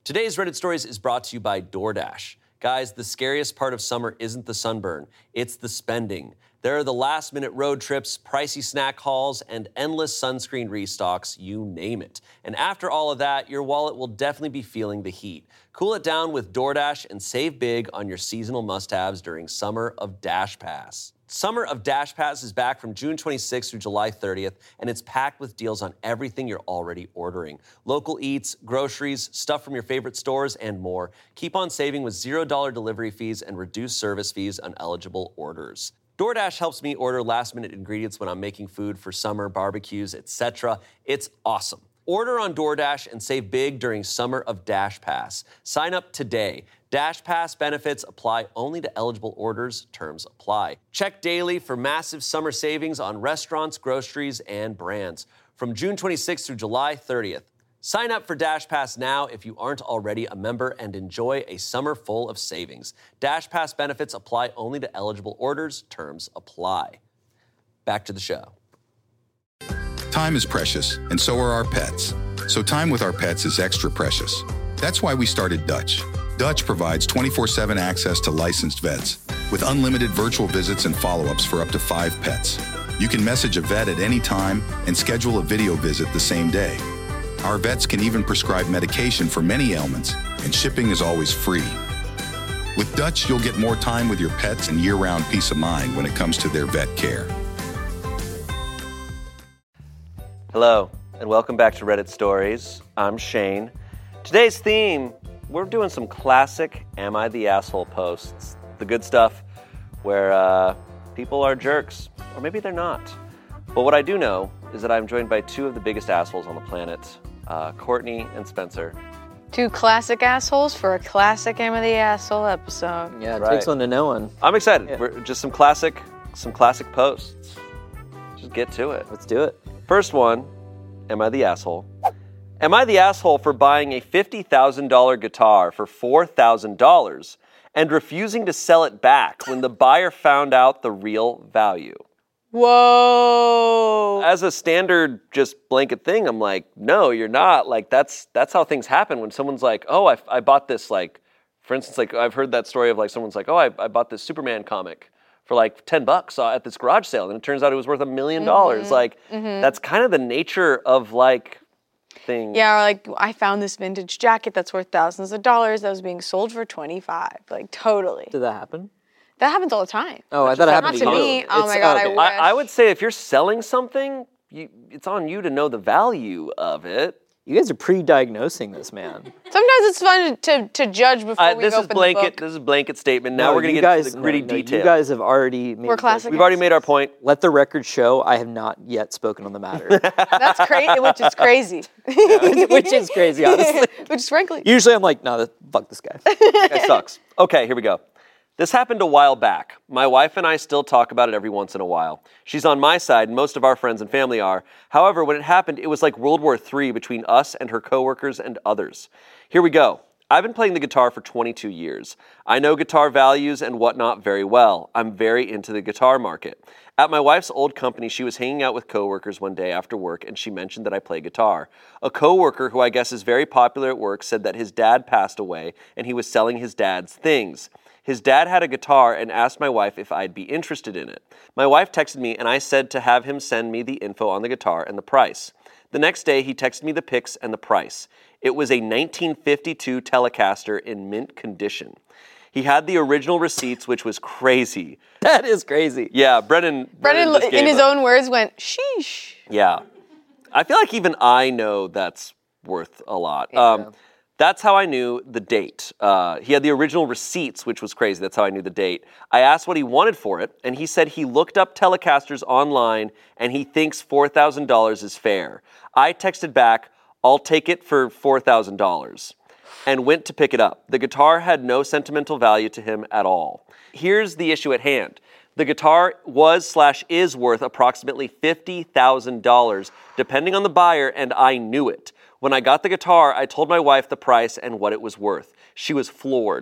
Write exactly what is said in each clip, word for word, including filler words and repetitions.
Today's Reddit Stories is brought to you by DoorDash. Guys, the scariest part of summer isn't the sunburn, it's the spending. There are the last-minute road trips, pricey snack hauls, and endless sunscreen restocks, you name it. And after all of that, your wallet will definitely be feeling the heat. Cool it down with DoorDash and save big on your seasonal must-haves during Summer of Dash Pass. Summer of Dash Pass is back from June twenty-sixth through July thirtieth, and it's packed with deals on everything you're already ordering. Local eats, groceries, stuff from your favorite stores, and more. Keep on saving with zero dollars delivery fees and reduced service fees on eligible orders. DoorDash helps me order last-minute ingredients when I'm making food for summer, barbecues, et cetera. It's awesome. Order on DoorDash and save big during Summer of Dash Pass. Sign up today. Dash Pass benefits apply only to eligible orders. Terms apply. Check daily for massive summer savings on restaurants, groceries, and brands. From June twenty-sixth through July thirtieth. Sign up for Dash Pass now if you aren't already a member and enjoy a summer full of savings. Dash Pass benefits apply only to eligible orders. Terms apply. Back to the show. Time is precious, and so are our pets. So time with our pets is extra precious. That's why we started Dutch. Dutch provides twenty-four seven access to licensed vets with unlimited virtual visits and follow-ups for up to five pets. You can message a vet at any time and schedule a video visit the same day. Our vets can even prescribe medication for many ailments, and shipping is always free. With Dutch, you'll get more time with your pets and year-round peace of mind when it comes to their vet care. Hello, and welcome back to Reddit Stories. I'm Shane. Today's theme, we're doing some classic Am I the Asshole posts. The good stuff where uh, people are jerks, or maybe they're not. But what I do know is that I'm joined by two of the biggest assholes on the planet, uh, Courtney and Spencer. Two classic assholes for a classic Am I the Asshole episode. Yeah, it Right. takes one to know one. I'm excited. Yeah. We're just some classic, some classic posts. Just get to it. Let's do it. First one, am I the asshole? Am I the asshole for buying a fifty thousand dollars guitar for four thousand dollars and refusing to sell it back when the buyer found out the real value? Whoa. As a standard just blanket thing, I'm like, no, you're not. Like, that's that's how things happen when someone's like, oh, I, I bought this, like, for instance, like, I've heard that story of, like, someone's like, oh, I, I bought this Superman comic for like ten bucks uh, at this garage sale, and it turns out it was worth a million dollars. Like, mm-hmm. that's kind of the nature of, like, things. Yeah, or like, I found this vintage jacket that's worth thousands of dollars that was being sold for twenty-five. Like, totally. Did that happen? That happens all the time. Oh, I thought it Not happened to to you. me. Oh It's- my God, I okay. wish. I, I would say if you're selling something, you, it's on you to know the value of it. You guys are pre-diagnosing this, man. Sometimes it's fun to, to judge before Uh, we this open is blanket. the book. This is blanket statement. Now No, we're gonna you get guys, into the gritty no, no, detail. You guys have already made We're a classic. judgment. We've already made our point. Let the record show I have not yet spoken on the matter. That's crazy, which is crazy. Which is crazy, honestly. Which is frankly. Usually I'm like, no, that, fuck this guy. That guy sucks. Okay, here we go. This happened a while back. My wife and I still talk about it every once in a while. She's on my side, and most of our friends and family are. However, when it happened, it was like World War Three between us and her coworkers and others. Here we go. I've been playing the guitar for twenty-two years. I know guitar values and whatnot very well. I'm very into the guitar market. At my wife's old company, she was hanging out with coworkers one day after work, and she mentioned that I play guitar. A coworker, who I guess is very popular at work, said that his dad passed away, and he was selling his dad's things. His dad had a guitar and asked my wife if I'd be interested in it. My wife texted me, and I said to have him send me the info on the guitar and the price. The next day, he texted me the pics and the price. It was a nineteen fifty-two Telecaster in mint condition. He had the original receipts, which was crazy. That is crazy. Yeah, Brennan. Brennan, just in gave his up. own words, went, sheesh. Yeah. I feel like even I know that's worth a lot. Um, that's how I knew the date. Uh, he had the original receipts, which was crazy. That's how I knew the date. I asked what he wanted for it, and he said he looked up Telecasters online, and he thinks four thousand dollars is fair. I texted back, I'll take it for four thousand dollars, and went to pick it up. The guitar had no sentimental value to him at all. Here's the issue at hand. The guitar was slash is worth approximately fifty thousand dollars, depending on the buyer, and I knew it. When I got the guitar, I told my wife the price and what it was worth. She was floored.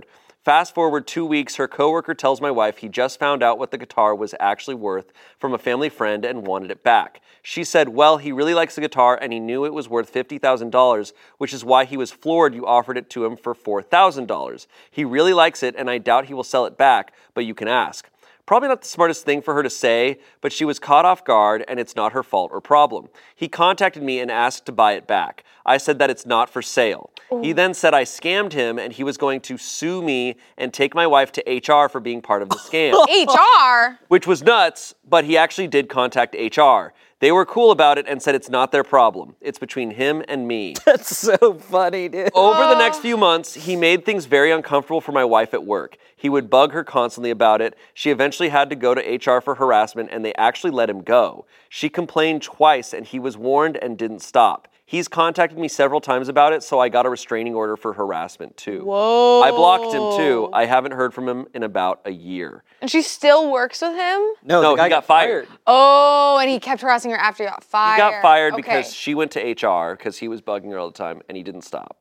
Fast forward two weeks, her coworker tells my wife he just found out what the guitar was actually worth from a family friend and wanted it back. She said, well, he really likes the guitar and he knew it was worth fifty thousand dollars, which is why he was floored you offered it to him for four thousand dollars. He really likes it and I doubt he will sell it back, but you can ask. Probably not the smartest thing for her to say, but she was caught off guard and it's not her fault or problem. He contacted me and asked to buy it back. I said that it's not for sale. Ooh. He then said I scammed him and he was going to sue me and take my wife to H R for being part of the scam. H R? Which was nuts, but he actually did contact H R. They were cool about it and said it's not their problem. It's between him and me. That's so funny, dude. Over the next few months, he made things very uncomfortable for my wife at work. He would bug her constantly about it. She eventually had to go to H R for harassment, and they actually let him go. She complained twice, and he was warned and didn't stop. He's contacted me several times about it, so I got a restraining order for harassment, too. Whoa. I blocked him, too. I haven't heard from him in about a year. And she still works with him? No, no the guy he got, got fired. fired. Oh, and he kept harassing her after he got fired. He got fired okay. because she went to H R because he was bugging her all the time, and he didn't stop.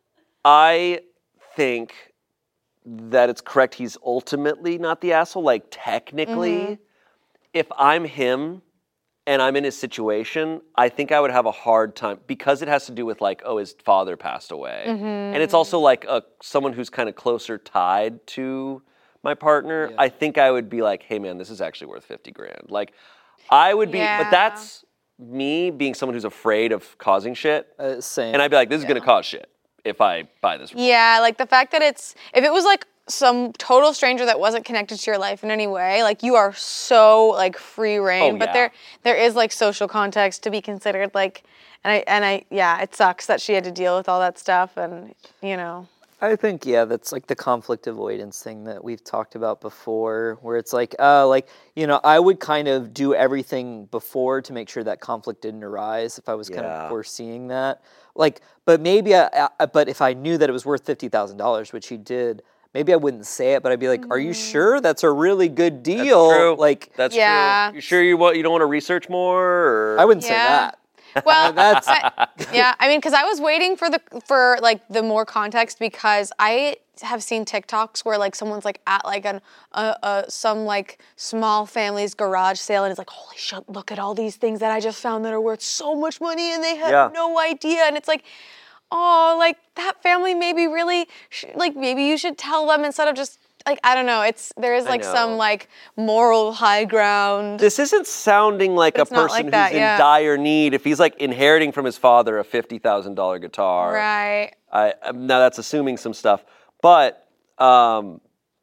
I think that it's correct. He's ultimately not the asshole. Like, technically, mm-hmm. if I'm him and I'm in his situation, I think I would have a hard time because it has to do with like, oh, his father passed away. Mm-hmm. And it's also like a someone who's kind of closer tied to my partner. Yeah. I think I would be like, hey man, this is actually worth fifty grand. Like I would be, yeah. but that's me being someone who's afraid of causing shit. Uh, same. And I'd be like, this is yeah. going to cause shit if I buy this. Yeah, like the fact that it's, if it was like some total stranger that wasn't connected to your life in any way, like you are so like free reign, oh, but yeah. there there is like social context to be considered, like, and I, and I, yeah, it sucks that she had to deal with all that stuff and, you know. I think, yeah, that's like the conflict avoidance thing that we've talked about before, where it's like, uh, like, you know, I would kind of do everything before to make sure that conflict didn't arise if I was kind yeah. of foreseeing that. Like, but maybe, I, I, but if I knew that it was worth fifty thousand dollars, which he did, maybe I wouldn't say it, but I'd be like, mm. are you sure that's a really good deal? That's true. Like, that's yeah. true. You sure you want, you don't want to research more? Or? I wouldn't yeah. say that. Well, that's I, yeah. I mean, because I was waiting for the for like the more context because I have seen TikToks where like someone's like at like an uh, uh some like small family's garage sale and it's like, holy shit, look at all these things that I just found that are worth so much money and they had yeah. no idea, and it's like, oh, like that family maybe really sh- like maybe you should tell them instead of just. Like, I don't know, it's, there is like some like moral high ground. This isn't sounding like a person like who's that, in yeah. dire need. If he's like inheriting from his father a fifty thousand dollars guitar. Right. I, now that's assuming some stuff. But, um,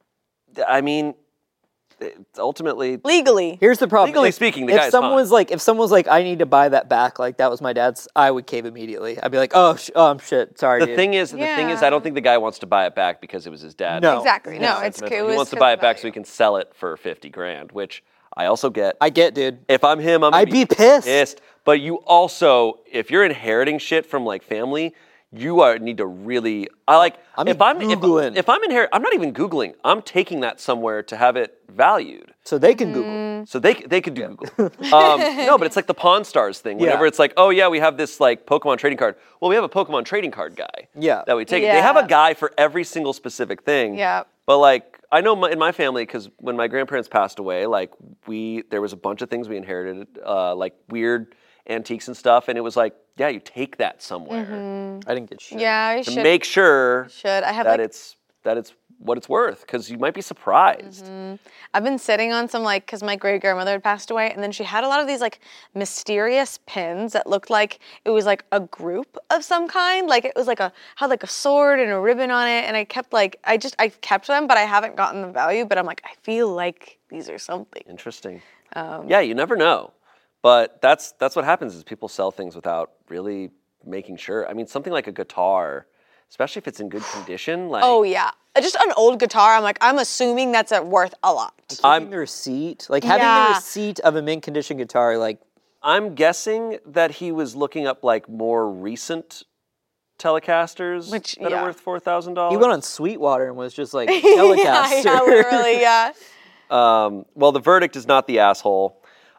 I mean, it's ultimately. Legally. Here's the problem. Legally if, speaking, the if guy's someone's fine. like, if someone's like, I need to buy that back, like that was my dad's, I would cave immediately. I'd be like, oh, sh- oh, I'm shit, sorry. The dude. thing is, the Yeah. thing is, I don't think the guy wants to buy it back because it was his dad. No. Exactly. No, Yeah, it's he it was wants to 'cause buy of it back so value. he can sell it for fifty grand, which I also get. I get, dude. If I'm him, I'm. I'd gonna be pissed. Pissed. But you also, if you're inheriting shit from like family, you are need to really. I like. I'm if I'm Googling. if, if I'm inherit, I'm not even Googling. I'm taking that somewhere to have it valued. So they can Google. So they they could do Google. Um, no, but it's like the Pawn Stars thing. Whenever Yeah. it's like, oh yeah, we have this like Pokemon trading card. Well, we have a Pokemon trading card guy. Yeah. That we take. They have a Yeah. guy for every single specific thing. Yeah. But like, I know my, in my family, because when my grandparents passed away, like we there was a bunch of things we inherited, uh, like weird antiques and stuff, and it was like, yeah, you take that somewhere Mm-hmm. I didn't get shit. Yeah, you to should. make sure should. I have that like, it's that it's what it's worth, because you might be surprised. Mm-hmm. I've been sitting on some like, because my great grandmother had passed away, and then she had a lot of these like mysterious pins that looked like it was like a group of some kind. Like it was like a, had like a sword and a ribbon on it, and I kept like, I just, I kept them, but I haven't gotten the value, but I'm like, I feel like these are something. Interesting. Um, Yeah, you never know. But that's that's what happens is people sell things without really making sure. I mean, something like a guitar, especially if it's in good condition, like Oh yeah, just an old guitar. I'm like, I'm assuming that's a, worth a lot. I'm- Having the receipt, like having Yeah. the receipt of a mint condition guitar, like I'm guessing that he was looking up like more recent Telecasters Which- that yeah. are worth four thousand dollars. he went on Sweetwater and was just like Telecaster. yeah, yeah, literally, yeah. Um, well, the verdict is not the asshole.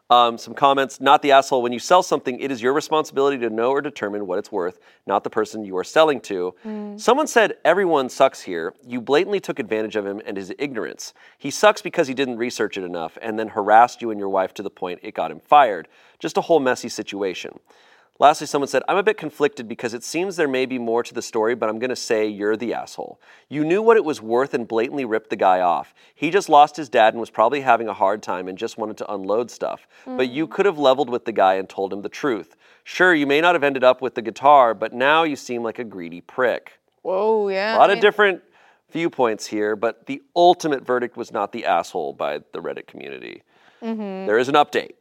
Um, some comments, not the asshole. When you sell something, it is your responsibility to know or determine what it's worth, not the person you are selling to. Mm. Someone said, everyone sucks here. You blatantly took advantage of him and his ignorance. He sucks because he didn't research it enough and then harassed you and your wife to the point it got him fired. Just a whole messy situation. Lastly, someone said, I'm a bit conflicted because it seems there may be more to the story, but I'm going to say you're the asshole. You knew what it was worth and blatantly ripped the guy off. He just lost his dad and was probably having a hard time and just wanted to unload stuff. Mm. But you could have leveled with the guy and told him the truth. Sure, you may not have ended up with the guitar, but now you seem like a greedy prick. Whoa, yeah. A lot of different viewpoints here, but the ultimate verdict was not the asshole by the Reddit community. Mm-hmm. There is an update.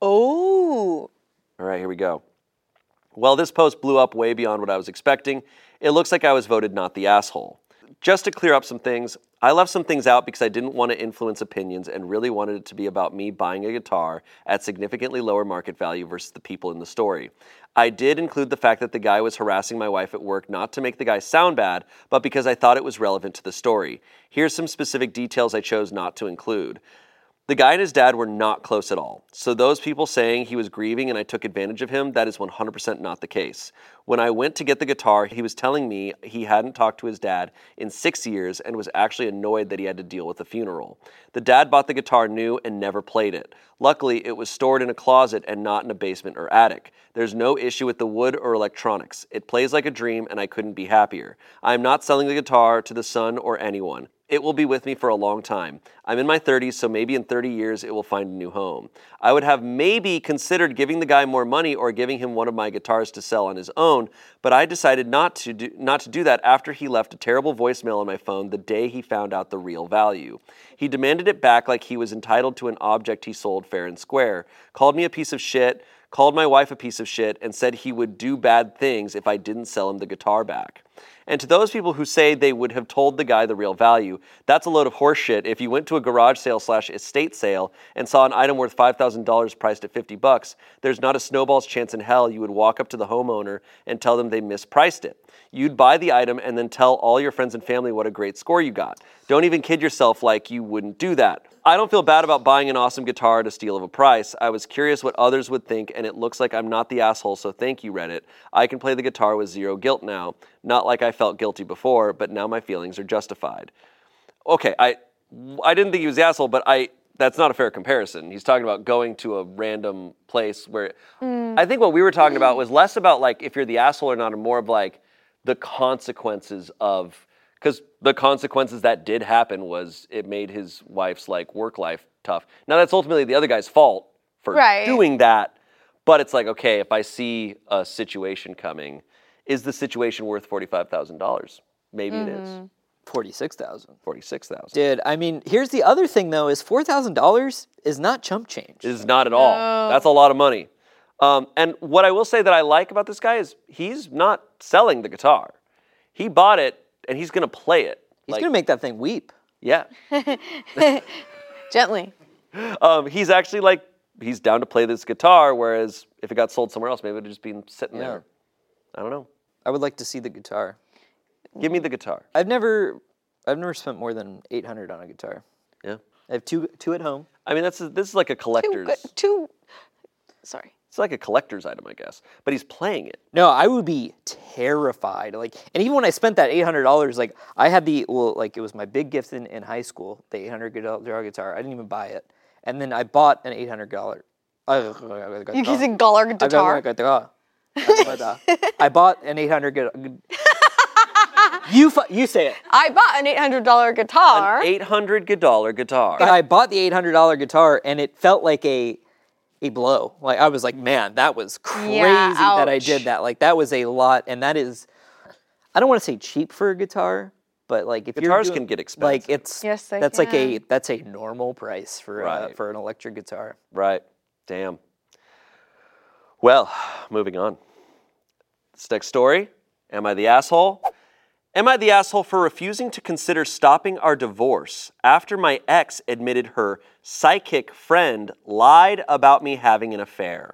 Oh. All right, here we go. Well, this post blew up way beyond what I was expecting. It looks like I was voted not the asshole. Just to clear up some things, I left some things out because I didn't want to influence opinions and really wanted it to be about me buying a guitar at significantly lower market value versus the people in the story. I did include the fact that the guy was harassing my wife at work, not to make the guy sound bad, but because I thought it was relevant to the story. Here's some specific details I chose not to include. The guy and his dad were not close at all. So those people saying he was grieving and I took advantage of him, that is one hundred percent not the case. When I went to get the guitar, he was telling me he hadn't talked to his dad in six years and was actually annoyed that he had to deal with a funeral. The dad bought the guitar new and never played it. Luckily, it was stored in a closet and not in a basement or attic. There's no issue with the wood or electronics. It plays like a dream and I couldn't be happier. I am not selling the guitar to the son or anyone. It will be with me for a long time. I'm in my thirties, so maybe in thirty years it will find a new home. I would have maybe considered giving the guy more money or giving him one of my guitars to sell on his own, but I decided not to do, not to do that after he left a terrible voicemail on my phone the day he found out the real value. He demanded it back like he was entitled to an object he sold fair and square, called me a piece of shit, called my wife a piece of shit, and said he would do bad things if I didn't sell him the guitar back. And to those people who say they would have told the guy the real value, that's a load of horseshit. If you went to a garage sale slash estate sale and saw an item worth five thousand dollars priced at fifty bucks, there's not a snowball's chance in hell you would walk up to the homeowner and tell them they mispriced it. You'd buy the item and then tell all your friends and family what a great score you got. Don't even kid yourself like you wouldn't do that. I don't feel bad about buying an awesome guitar at a steal of a price. I was curious what others would think, and it looks like I'm not the asshole, so thank you, Reddit. I can play the guitar with zero guilt now. Not like I felt guilty before, but now my feelings are justified. Okay, I I didn't think he was the asshole, but I that's not a fair comparison. He's talking about going to a random place where... Mm. I think what we were talking about was less about like if you're the asshole or not, and more of like the consequences of... Because the consequences that did happen was it made his wife's like work life tough. Now that's ultimately the other guy's fault for right. doing that. But it's like, okay, if I see a situation coming, is the situation worth forty-five thousand dollars? Maybe mm-hmm. it is. forty-six thousand dollars. forty-six thousand dollars. Dude, I mean, here's the other thing though, is four thousand dollars is not chump change. It is not at all. No. That's a lot of money. Um, and what I will say that I like about this guy is he's not selling the guitar. He bought it and he's going to play it. He's like, going to make that thing weep. Yeah. Gently. Um, he's actually like, he's down to play this guitar, whereas if it got sold somewhere else, maybe it would have just been sitting yeah. there. I don't know. I would like to see the guitar. Give me the guitar. I've never I've never spent more than eight hundred dollars on a guitar. Yeah. I have two two at home. I mean, that's a, this is like a collector's. Two, two, sorry. It's like a collector's item, I guess. But he's playing it. No, I would be terrified. Like, and even when I spent that eight hundred dollars, like, I had the, well, like, it was my big gift in, in high school, the eight hundred dollars guitar. I didn't even buy it. And then I bought an eight hundred dollars. You using dollar guitar? I bought an eight hundred dollars guitar. You fu- you say it. I bought an eight hundred dollars guitar. An eight hundred dollars guitar. And I bought the eight hundred dollars guitar, and it felt like a a blow. Like, I was like, man, that was crazy yeah, that I did that. Like, that was a lot, and that is, I don't want to say cheap for a guitar, but like if guitars you're doing, can get expensive. Like it's yes, they that's can. like a that's a normal price for right. uh, for an electric guitar. Right. Damn. Well, moving on. This next story. Am I the asshole? Am I the asshole for refusing to consider stopping our divorce after my ex admitted her psychic friend lied about me having an affair?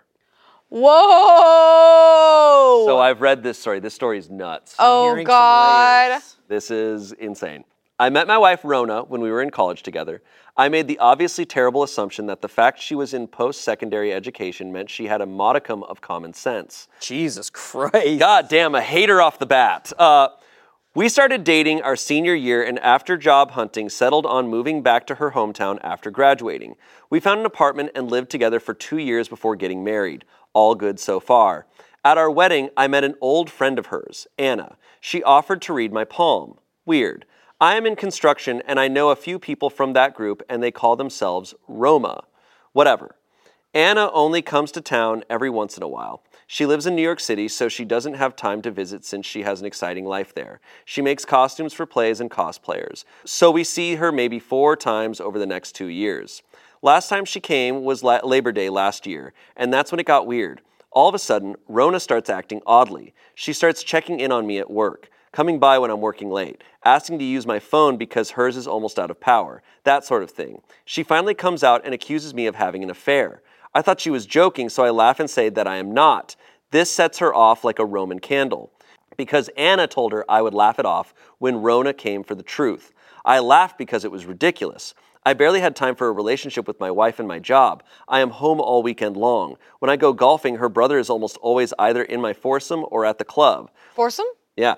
Whoa! So I've read this story. This story is nuts. Oh, God. This is insane. I met my wife, Rona, when we were in college together. I made the obviously terrible assumption that the fact she was in post-secondary education meant she had a modicum of common sense. Jesus Christ. God damn, a hater off the bat. Uh, we started dating our senior year and after job hunting, settled on moving back to her hometown after graduating. We found an apartment and lived together for two years before getting married. All good so far. At our wedding, I met an old friend of hers, Anna. She offered to read my palm. Weird. I am in construction and I know a few people from that group and they call themselves Roma. Whatever. Anna only comes to town every once in a while. She lives in New York City, so she doesn't have time to visit since she has an exciting life there. She makes costumes for plays and cosplayers. So we see her maybe four times over the next two years. Last time she came was La- Labor Day last year, and that's when it got weird. All of a sudden, Rona starts acting oddly. She starts checking in on me at work, coming by when I'm working late, asking to use my phone because hers is almost out of power, that sort of thing. She finally comes out and accuses me of having an affair. I thought she was joking, so I laugh and say that I am not. This sets her off like a Roman candle, because Anna told her I would laugh it off when Rona came for the truth. I laughed because it was ridiculous. I barely had time for a relationship with my wife and my job. I am home all weekend long. When I go golfing, her brother is almost always either in my foursome or at the club. Foursome? Yeah.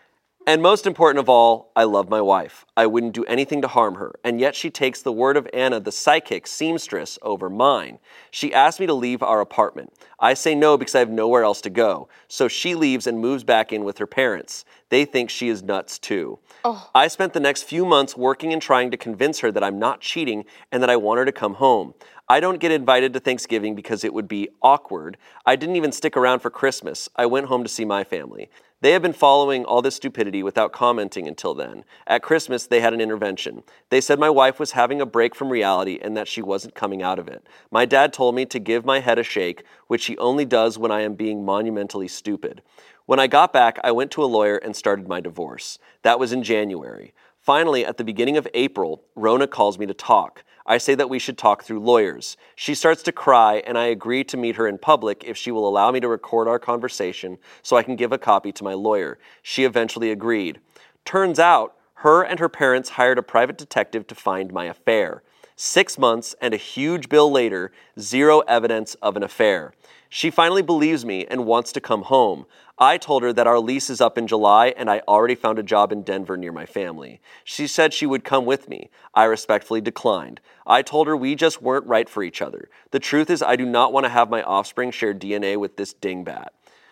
And most important of all, I love my wife. I wouldn't do anything to harm her, and yet she takes the word of Anna, the psychic seamstress, over mine. She asked me to leave our apartment. I say no because I have nowhere else to go. So she leaves and moves back in with her parents. They think she is nuts too. Oh. I spent the next few months working and trying to convince her that I'm not cheating and that I want her to come home. I don't get invited to Thanksgiving because it would be awkward. I didn't even stick around for Christmas. I went home to see my family. They have been following all this stupidity without commenting until then. At Christmas, they had an intervention. They said my wife was having a break from reality and that she wasn't coming out of it. My dad told me to give my head a shake, which he only does when I am being monumentally stupid. When I got back, I went to a lawyer and started my divorce. That was in January. Finally, at the beginning of April, Rona calls me to talk. I say that we should talk through lawyers. She starts to cry, and I agree to meet her in public if she will allow me to record our conversation so I can give a copy to my lawyer. She eventually agreed. Turns out, her and her parents hired a private detective to find my affair. Six months and a huge bill later, zero evidence of an affair. She finally believes me and wants to come home. I told her that our lease is up in July and I already found a job in Denver near my family. She said she would come with me. I respectfully declined. I told her we just weren't right for each other. The truth is I do not want to have my offspring share D N A with this dingbat.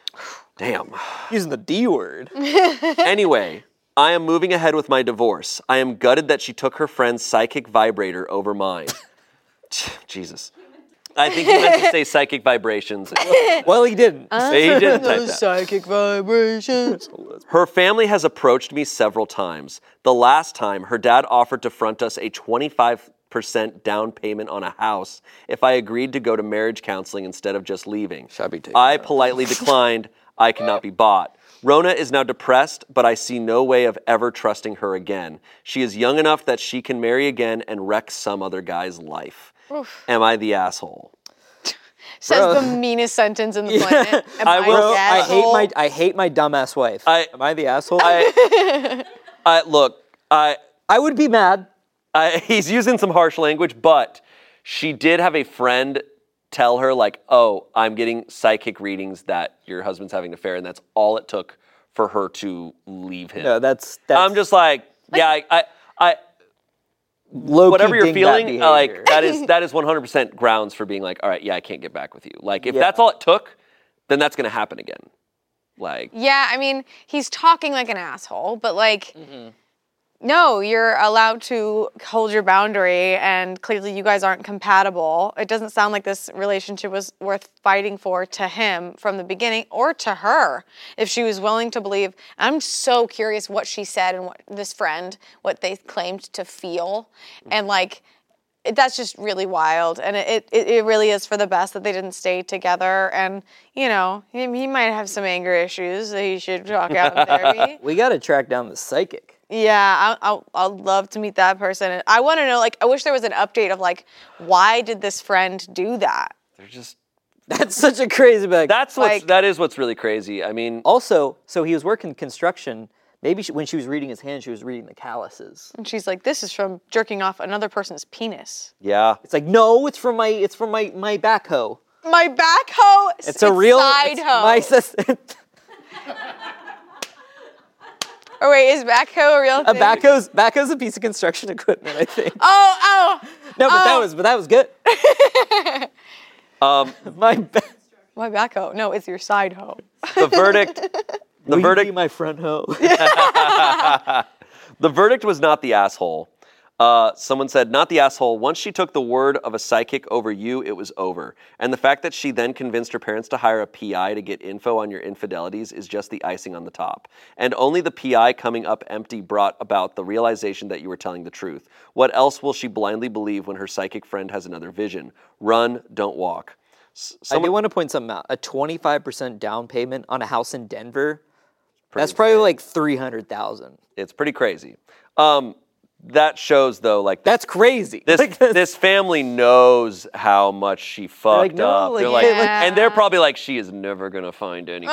Damn. Using the D word. Anyway, I am moving ahead with my divorce. I am gutted that she took her friend's psychic vibrator over mine. Jesus. I think he meant to say psychic vibrations. Well, he didn't. Uh, he didn't type that. Psychic vibrations. Her family has approached me several times. The last time, her dad offered to front us a twenty-five percent down payment on a house if I agreed to go to marriage counseling instead of just leaving. Should I be taking I that? politely declined. I cannot be bought. Rona is now depressed, but I see no way of ever trusting her again. She is young enough that she can marry again and wreck some other guy's life. Oof. Am I the asshole? Says Bro. the meanest sentence in the planet. Am I I, will- the I hate asshole? my I hate my dumbass wife. I- Am I the asshole? I, I look, I, I would be mad. I, he's using some harsh language, but she did have a friend tell her, like, oh, I'm getting psychic readings that your husband's having an affair, and that's all it took for her to leave him. No, that's that's I'm just like, yeah, I, I, I low-key whatever you're dingbat feeling, behavior. uh, like that is that is one hundred percent grounds for being like, all right, yeah, I can't get back with you. Like, if Yeah. that's all it took, then that's gonna happen again. Like, Yeah, I mean, he's talking like an asshole, but like, no, you're allowed to hold your boundary, and clearly you guys aren't compatible. It doesn't sound like this relationship was worth fighting for to him from the beginning, or to her, if she was willing to believe. I'm so curious what she said and what this friend, what they claimed to feel, and like, it, that's just really wild, and it, it it really is for the best that they didn't stay together. And you know, he, he might have some anger issues that he should talk out in therapy. We got to track down the psychic. Yeah, I, I, I'd love to meet that person. And I want to know, like, I wish there was an update of like, why did this friend do that? they're just That's such a crazy bag. that's what's Like- that is what's really crazy. I mean, Also, so he was working construction. Maybe she, when she was reading his hand, she was reading the calluses. And she's like, this is from jerking off another person's penis. Yeah. It's like, no, it's from my it's from my my backhoe. My backhoe. It's, it's a real side it's hoe. My sis- Or wait, is backhoe a real a thing? backhoe's backhoe's a piece of construction equipment, I think. Oh, oh. No, but oh. that was but that was good. Um, my ba- My backhoe. No, it's your side hoe. the verdict. The Will you verdict. be my front hoe. The verdict was not the asshole. Uh, someone said, not the asshole. Once she took the word of a psychic over you, it was over. And the fact that she then convinced her parents to hire a P I to get info on your infidelities is just the icing on the top. And only the P I coming up empty brought about the realization that you were telling the truth. What else will she blindly believe when her psychic friend has another vision? Run, don't walk. S- I someone- do want to point something out. A twenty-five percent down payment on a house in Denver, that's Pretty probably insane. like three hundred thousand. It's pretty crazy. Um, that shows, though, like, That's crazy. This Like, that's- this family knows how much she fucked like, no, up. like, they're like, yeah. and they're probably like, she is never gonna find anything.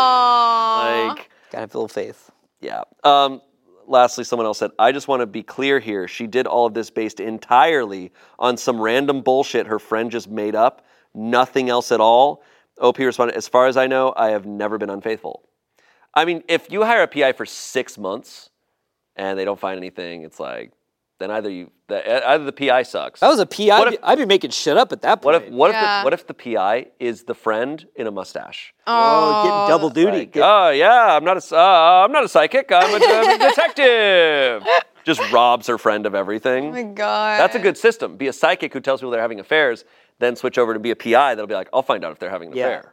Aww. Like, Gotta have a little faith. yeah. Um, lastly, someone else said, I just want to be clear here. She did all of this based entirely on some random bullshit her friend just made up. Nothing else at all. O P responded, as far as I know, I have never been unfaithful. I mean, if you hire a P I for six months and they don't find anything, it's like, then either you, the, either the P I sucks. That was a P I. What I'd, if- be, I'd be making shit up at that What point. if what if Yeah. the, what if the P I is the friend in a mustache? Oh, getting double duty. Like, Get- oh yeah, I'm not a uh, I'm not a psychic. I'm a, I'm a detective. Just robs her friend of everything. Oh my God. That's a good system. Be a psychic who tells people they're having affairs, then switch over to be a P I that'll be like, I'll find out if they're having an Yeah. affair.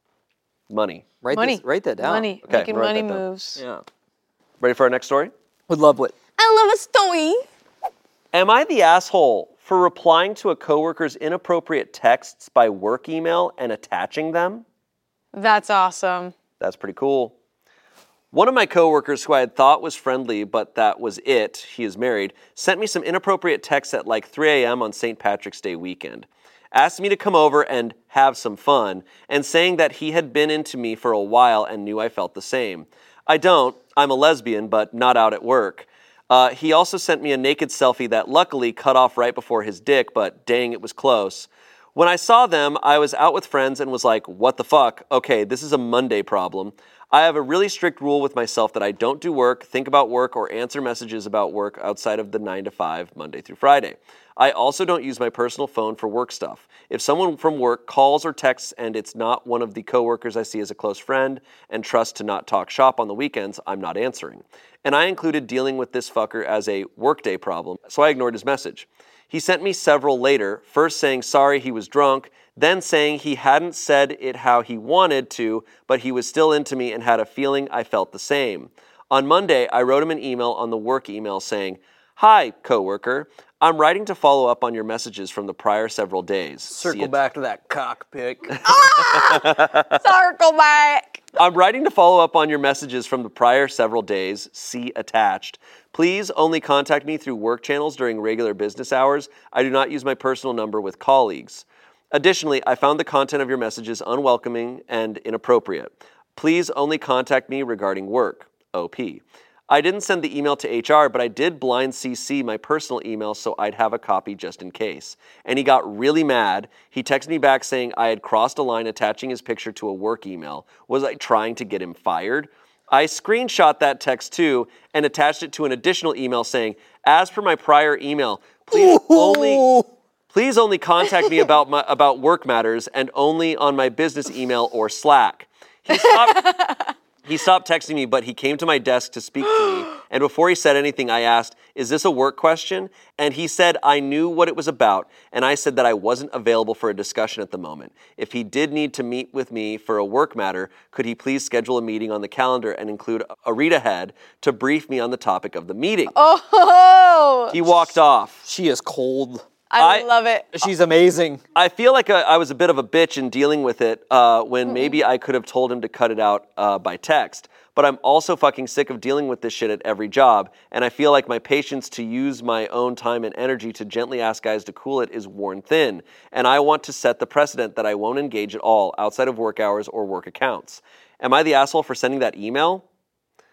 Money. write Money. This, write that down. Money. Okay, Making write money that down. moves. Yeah. Ready for our next story? Would love what. I love a story. Am I the asshole for replying to a coworker's inappropriate texts by work email and attaching them? That's awesome. That's pretty cool. One of my coworkers who I had thought was friendly, but that was it, he is married, sent me some inappropriate texts at like three a.m. on Saint Patrick's Day weekend. Asked me to come over and have some fun, and saying that he had been into me for a while and knew I felt the same. I don't. I'm a lesbian, but not out at work. Uh, he also sent me a naked selfie that luckily cut off right before his dick, but dang, it was close. When I saw them, I was out with friends and was like, what the fuck? Okay, this is a Monday problem. I have a really strict rule with myself that I don't do work, think about work, or answer messages about work outside of the nine to five, Monday through Friday. I also don't use my personal phone for work stuff. If someone from work calls or texts and it's not one of the coworkers I see as a close friend and trust to not talk shop on the weekends, I'm not answering. And I included dealing with this fucker as a workday problem, so I ignored his message. He sent me several later, first saying sorry he was drunk, then saying he hadn't said it how he wanted to, but he was still into me and had a feeling I felt the same. On Monday, I wrote him an email on the work email saying, hi, coworker. I'm writing to follow up on your messages from the prior several days. See Circle it- back to that cockpit. Circle back. I'm writing to follow up on your messages from the prior several days. See attached. Please only contact me through work channels during regular business hours. I do not use my personal number with colleagues. Additionally, I found the content of your messages unwelcoming and inappropriate. Please only contact me regarding work. O P. I didn't send the email to H R, but I did blind C C my personal email so I'd have a copy just in case. And he got really mad. He texted me back saying I had crossed a line attaching his picture to a work email. Was I trying to get him fired? I screenshot that text too and attached it to an additional email saying, as per my prior email, please only... Please only contact me about my about work matters and only on my business email or Slack. He stopped, he stopped texting me, but he came to my desk to speak to me. And before he said anything, I asked, is this a work question? And he said I knew what it was about. And I said that I wasn't available for a discussion at the moment. If he did need to meet with me for a work matter, could he please schedule a meeting on the calendar and include a read ahead to brief me on the topic of the meeting? Oh, He walked off. She is cold. I, I- love it. She's amazing. I feel like a, I was a bit of a bitch in dealing with it uh, when maybe I could have told him to cut it out uh, by text. But I'm also fucking sick of dealing with this shit at every job. And I feel like my patience to use my own time and energy to gently ask guys to cool it is worn thin. And I want to set the precedent that I won't engage at all outside of work hours or work accounts. Am I the asshole for sending that email?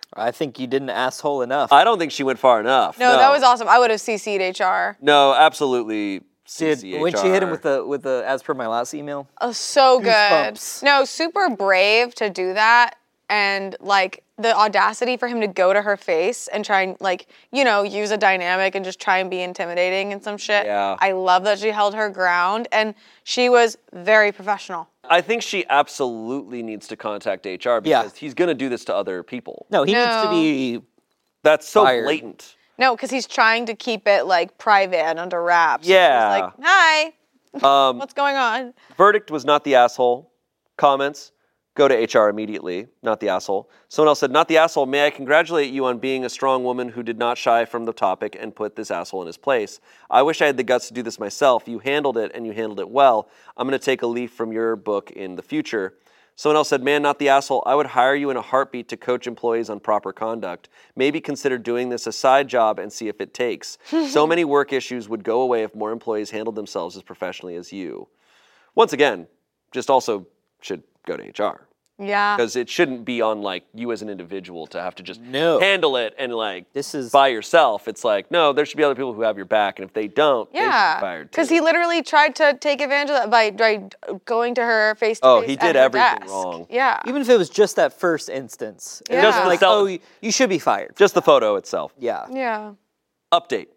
I think you didn't asshole enough. I don't think she went far enough. No, that was awesome. I would have C C'd H R. No, absolutely. Did, C C H R. when she hit him with the with the as per my last email. Oh, so good. Goosebumps. No, super brave to do that, and like the audacity for him to go to her face and try and like you know use a dynamic and just try and be intimidating and some shit. Yeah. I love that she held her ground and she was very professional. I think she absolutely needs to contact H R Yeah. because he's going to do this to other people. No, he needs to No. be. That's so Fired. blatant. No, because he's trying to keep it like private and under wraps. Yeah. He's like, hi, Um, what's going on? verdict was not the asshole. Comments, go to H R immediately, not the asshole. Someone else said, not the asshole. May I congratulate you on being a strong woman who did not shy from the topic and put this asshole in his place. I wish I had the guts to do this myself. You handled it and you handled it well. I'm going to take a leaf from your book in the future. Someone else said, man, not the asshole. I would hire you in a heartbeat to coach employees on proper conduct. Maybe consider doing this a side job and see if it takes. So many work issues would go away if more employees handled themselves as professionally as you. Once again, just also should go to H R. Yeah. Because it shouldn't be on like you as an individual to have to just No. handle it and like This is- by yourself. It's like, no, there should be other people who have your back. And if they don't, they should be Yeah, fired because too. he literally tried to take advantage of that by, by going to her face to Oh, face. he at did her everything desk. wrong. Yeah. Even if it was just that first instance. It was Just the like, self- oh, you, you should be fired. Just the photo itself. Yeah. Yeah. Update.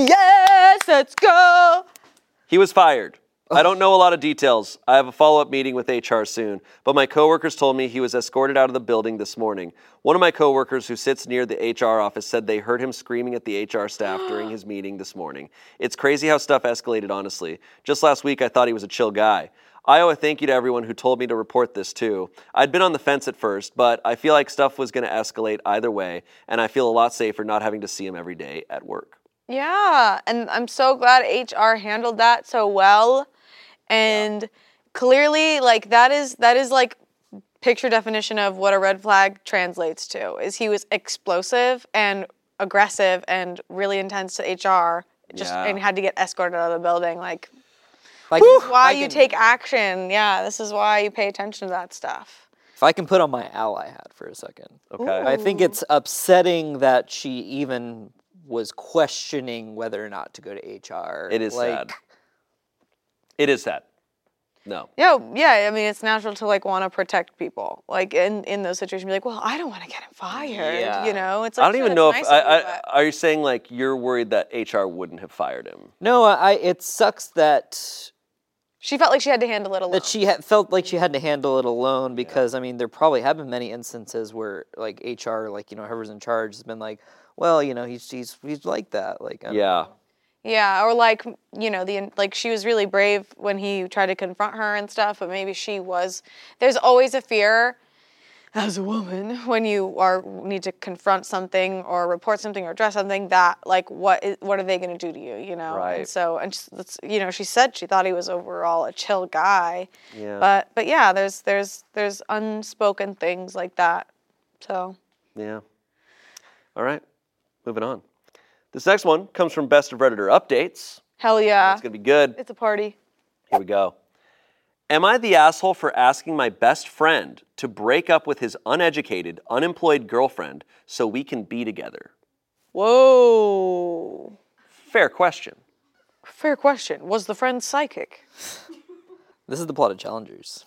Yes, let's go. He was fired. I don't know a lot of details. I have a follow-up meeting with H R soon, but my coworkers told me he was escorted out of the building this morning. One of my coworkers who sits near the H R office said they heard him screaming at the H R staff during his meeting this morning. It's crazy how stuff escalated, honestly. Just last week, I thought he was a chill guy. I owe a thank you to everyone who told me to report this too. I'd been on the fence at first, but I feel like stuff was going to escalate either way, and I feel a lot safer not having to see him every day at work. Yeah, and I'm so glad H R handled that so well. And yeah. clearly, like that is that is like picture definition of what a red flag translates to. Is he was explosive and aggressive and really intense to H R, just Yeah. and had to get escorted out of the building. Like, Like, this is why I you can- take action. Yeah, this is why you pay attention to that stuff. If I can put on my ally hat for a second. Okay. I think it's upsetting that she even was questioning whether or not to go to H R. It is like, sad. It is sad. No. Yeah, yeah. I mean, it's natural to like want to protect people. Like in, in those situations, be like, well, I don't want to get him fired. Yeah. You know, it's like, I don't "Shit, even it's know nice if of I, you, I but-" are you saying like you're worried that H R wouldn't have fired him? No, I. It sucks that She felt like she had to handle it alone. that she had felt like she had to handle it alone because I mean there probably have been many instances where like H R, like you know whoever's in charge, has been like, well, you know he's he's he's like that. Like I don't Yeah. know. Yeah, or like, you know, the like she was really brave when he tried to confront her and stuff, but maybe she was. There's always a fear as a woman when you are need to confront something or report something or address something that like what is what are they going to do to you, you know? Right. And so and just, that's, you know, she said she thought he was overall a chill guy. Yeah. But but yeah, there's there's there's unspoken things like that. So Yeah. All right. Moving on. This next one comes from Best of Redditor Updates. hell yeah, It's going to be good. it's a party. Here we go. Am I the asshole for asking my best friend to break up with his uneducated, unemployed girlfriend so we can be together? Whoa. Fair question. Fair question. Was the friend psychic? This is the plot of Challengers.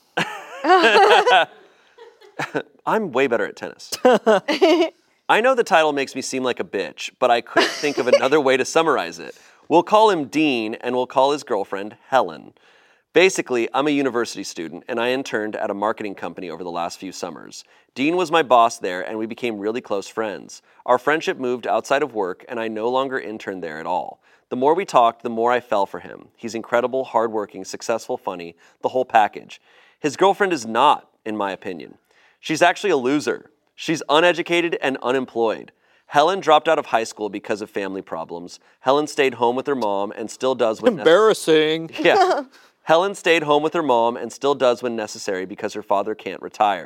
I'm way better at tennis. I know the title makes me seem like a bitch, but I couldn't think of another way to summarize it. We'll call him Dean, and we'll call his girlfriend Helen. Basically, I'm a university student, and I interned at a marketing company over the last few summers. Dean was my boss there, and we became really close friends. Our friendship moved outside of work, and I no longer interned there at all. The more we talked, the more I fell for him. He's incredible, hardworking, successful, funny, the whole package. His girlfriend is not, in my opinion. She's actually a loser. She's uneducated and unemployed. Helen dropped out of high school because of family problems. Helen stayed home with her mom and still does when necessary. Embarrassing. Yeah. Helen stayed home with her mom and still does when necessary because her father can't retire.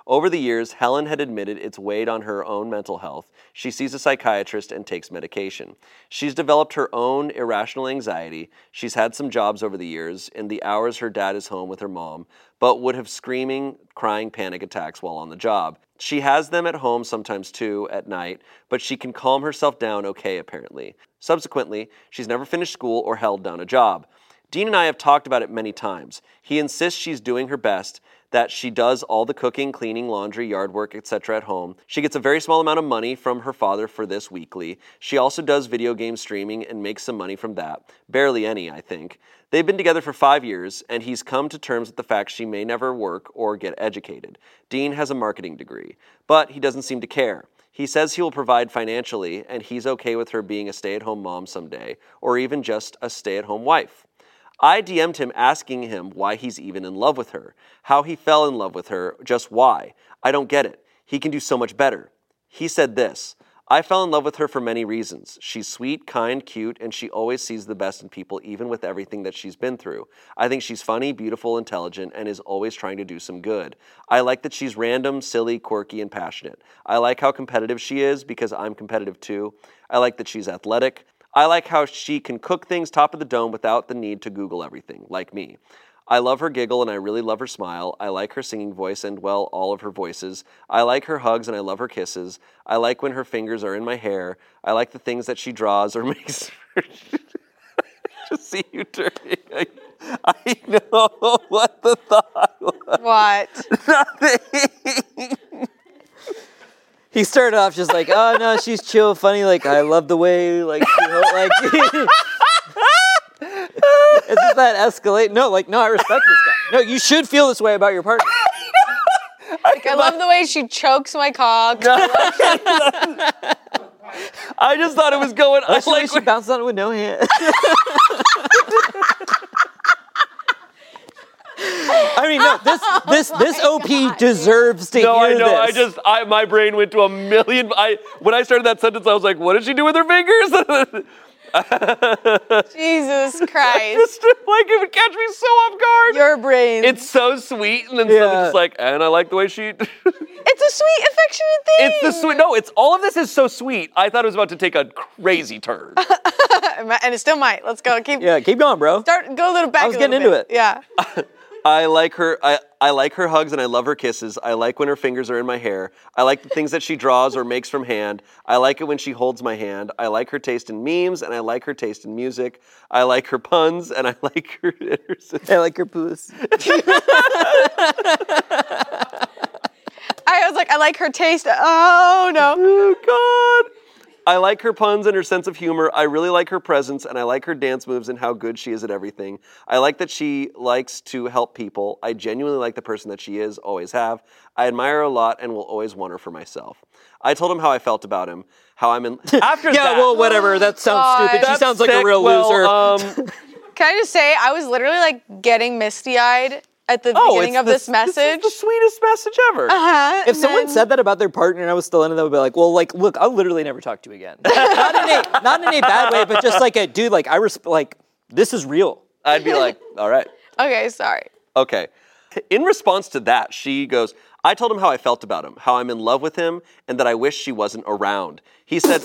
Over the years, Helen had admitted it's weighed on her own mental health. She sees a psychiatrist and takes medication. She's developed her own irrational anxiety. She's had some jobs over the years, in the hours her dad is home with her mom, but would have screaming, crying panic attacks while on the job. She has them at home sometimes too, at night, but she can calm herself down okay, apparently. Subsequently, she's never finished school or held down a job. Dean and I have talked about it many times. He insists she's doing her best, that she does all the cooking, cleaning, laundry, yard work, et cetera at home. She gets a very small amount of money from her father for this weekly. She also does video game streaming and makes some money from that. Barely any, I think. They've been together for five years, and he's come to terms with the fact she may never work or get educated. Dean has a marketing degree, but he doesn't seem to care. He says he will provide financially, and he's okay with her being a stay-at-home mom someday, or even just a stay-at-home wife. I D M'd him asking him why he's even in love with her, how he fell in love with her, just why. I don't get it. He can do so much better. He said this, I fell in love with her for many reasons. She's sweet, kind, cute, and she always sees the best in people, even with everything that she's been through. I think she's funny, beautiful, intelligent, and is always trying to do some good. I like that she's random, silly, quirky, and passionate. I like how competitive she is because I'm competitive too. I like that she's athletic. I like how she can cook things top of the dome without the need to Google everything, like me. I love her giggle and I really love her smile. I like her singing voice and, well, all of her voices. I like her hugs and I love her kisses. I like when her fingers are in my hair. I like the things that she draws or makes. Just see you turning. I, I know what the thought was. What? Nothing. He started off just like, oh no, she's chill, funny. Like I love the way, like, she, like. It's just that escalate. No, like no, I respect this guy. No, you should feel this way about your partner. Like, I love the way she chokes my cock. I just thought it was going. I I like the way like she bounces on it with no hand. I mean, no, this this this O P deserves to No, hear I know. this. I just, I my brain went to a million. I when I started that sentence, I was like, "What did she do with her fingers?" Jesus Christ. Just like it would catch me so off guard. Your brain. It's so sweet, and then Yeah. something just like, and I like the way she. It's a sweet, affectionate thing. It's the sweet. No, it's all of this is so sweet. I thought it was about to take a crazy turn. And it still might. Let's go. Keep. Yeah, keep going, bro. Start. Go a little back. I was a getting little into bit. Yeah. I like her. I, I like her hugs and I love her kisses. I like when her fingers are in my hair. I like the things that she draws or makes from hand. I like it when she holds my hand. I like her taste in memes and I like her taste in music. I like her puns and I like her. I like your puss. I was like, I like her taste. Oh no. Oh God. I like her puns and her sense of humor. I really like her presence, and I like her dance moves and how good she is at everything. I like that she likes to help people. I genuinely like the person that she is, always have. I admire her a lot and will always want her for myself. I told him how I felt about him, how I'm in... After Yeah, that... well, whatever. That sounds God. stupid. She that's sounds like a sick. real Well, loser. Um, Can I just say, I was literally like getting misty-eyed at the oh, beginning it's of the, this message. This is the sweetest message ever. Uh-huh. If and someone then- said that about their partner and I was still into them, I'd be like, well, like, look, I'll literally never talk to you again. not in a not in a bad way, but just like a dude, like I resp- like this is real. I'd be like, all right. Okay, sorry. Okay. In response to that, she goes, I told him how I felt about him, how I'm in love with him, and that I wish she wasn't around. He said,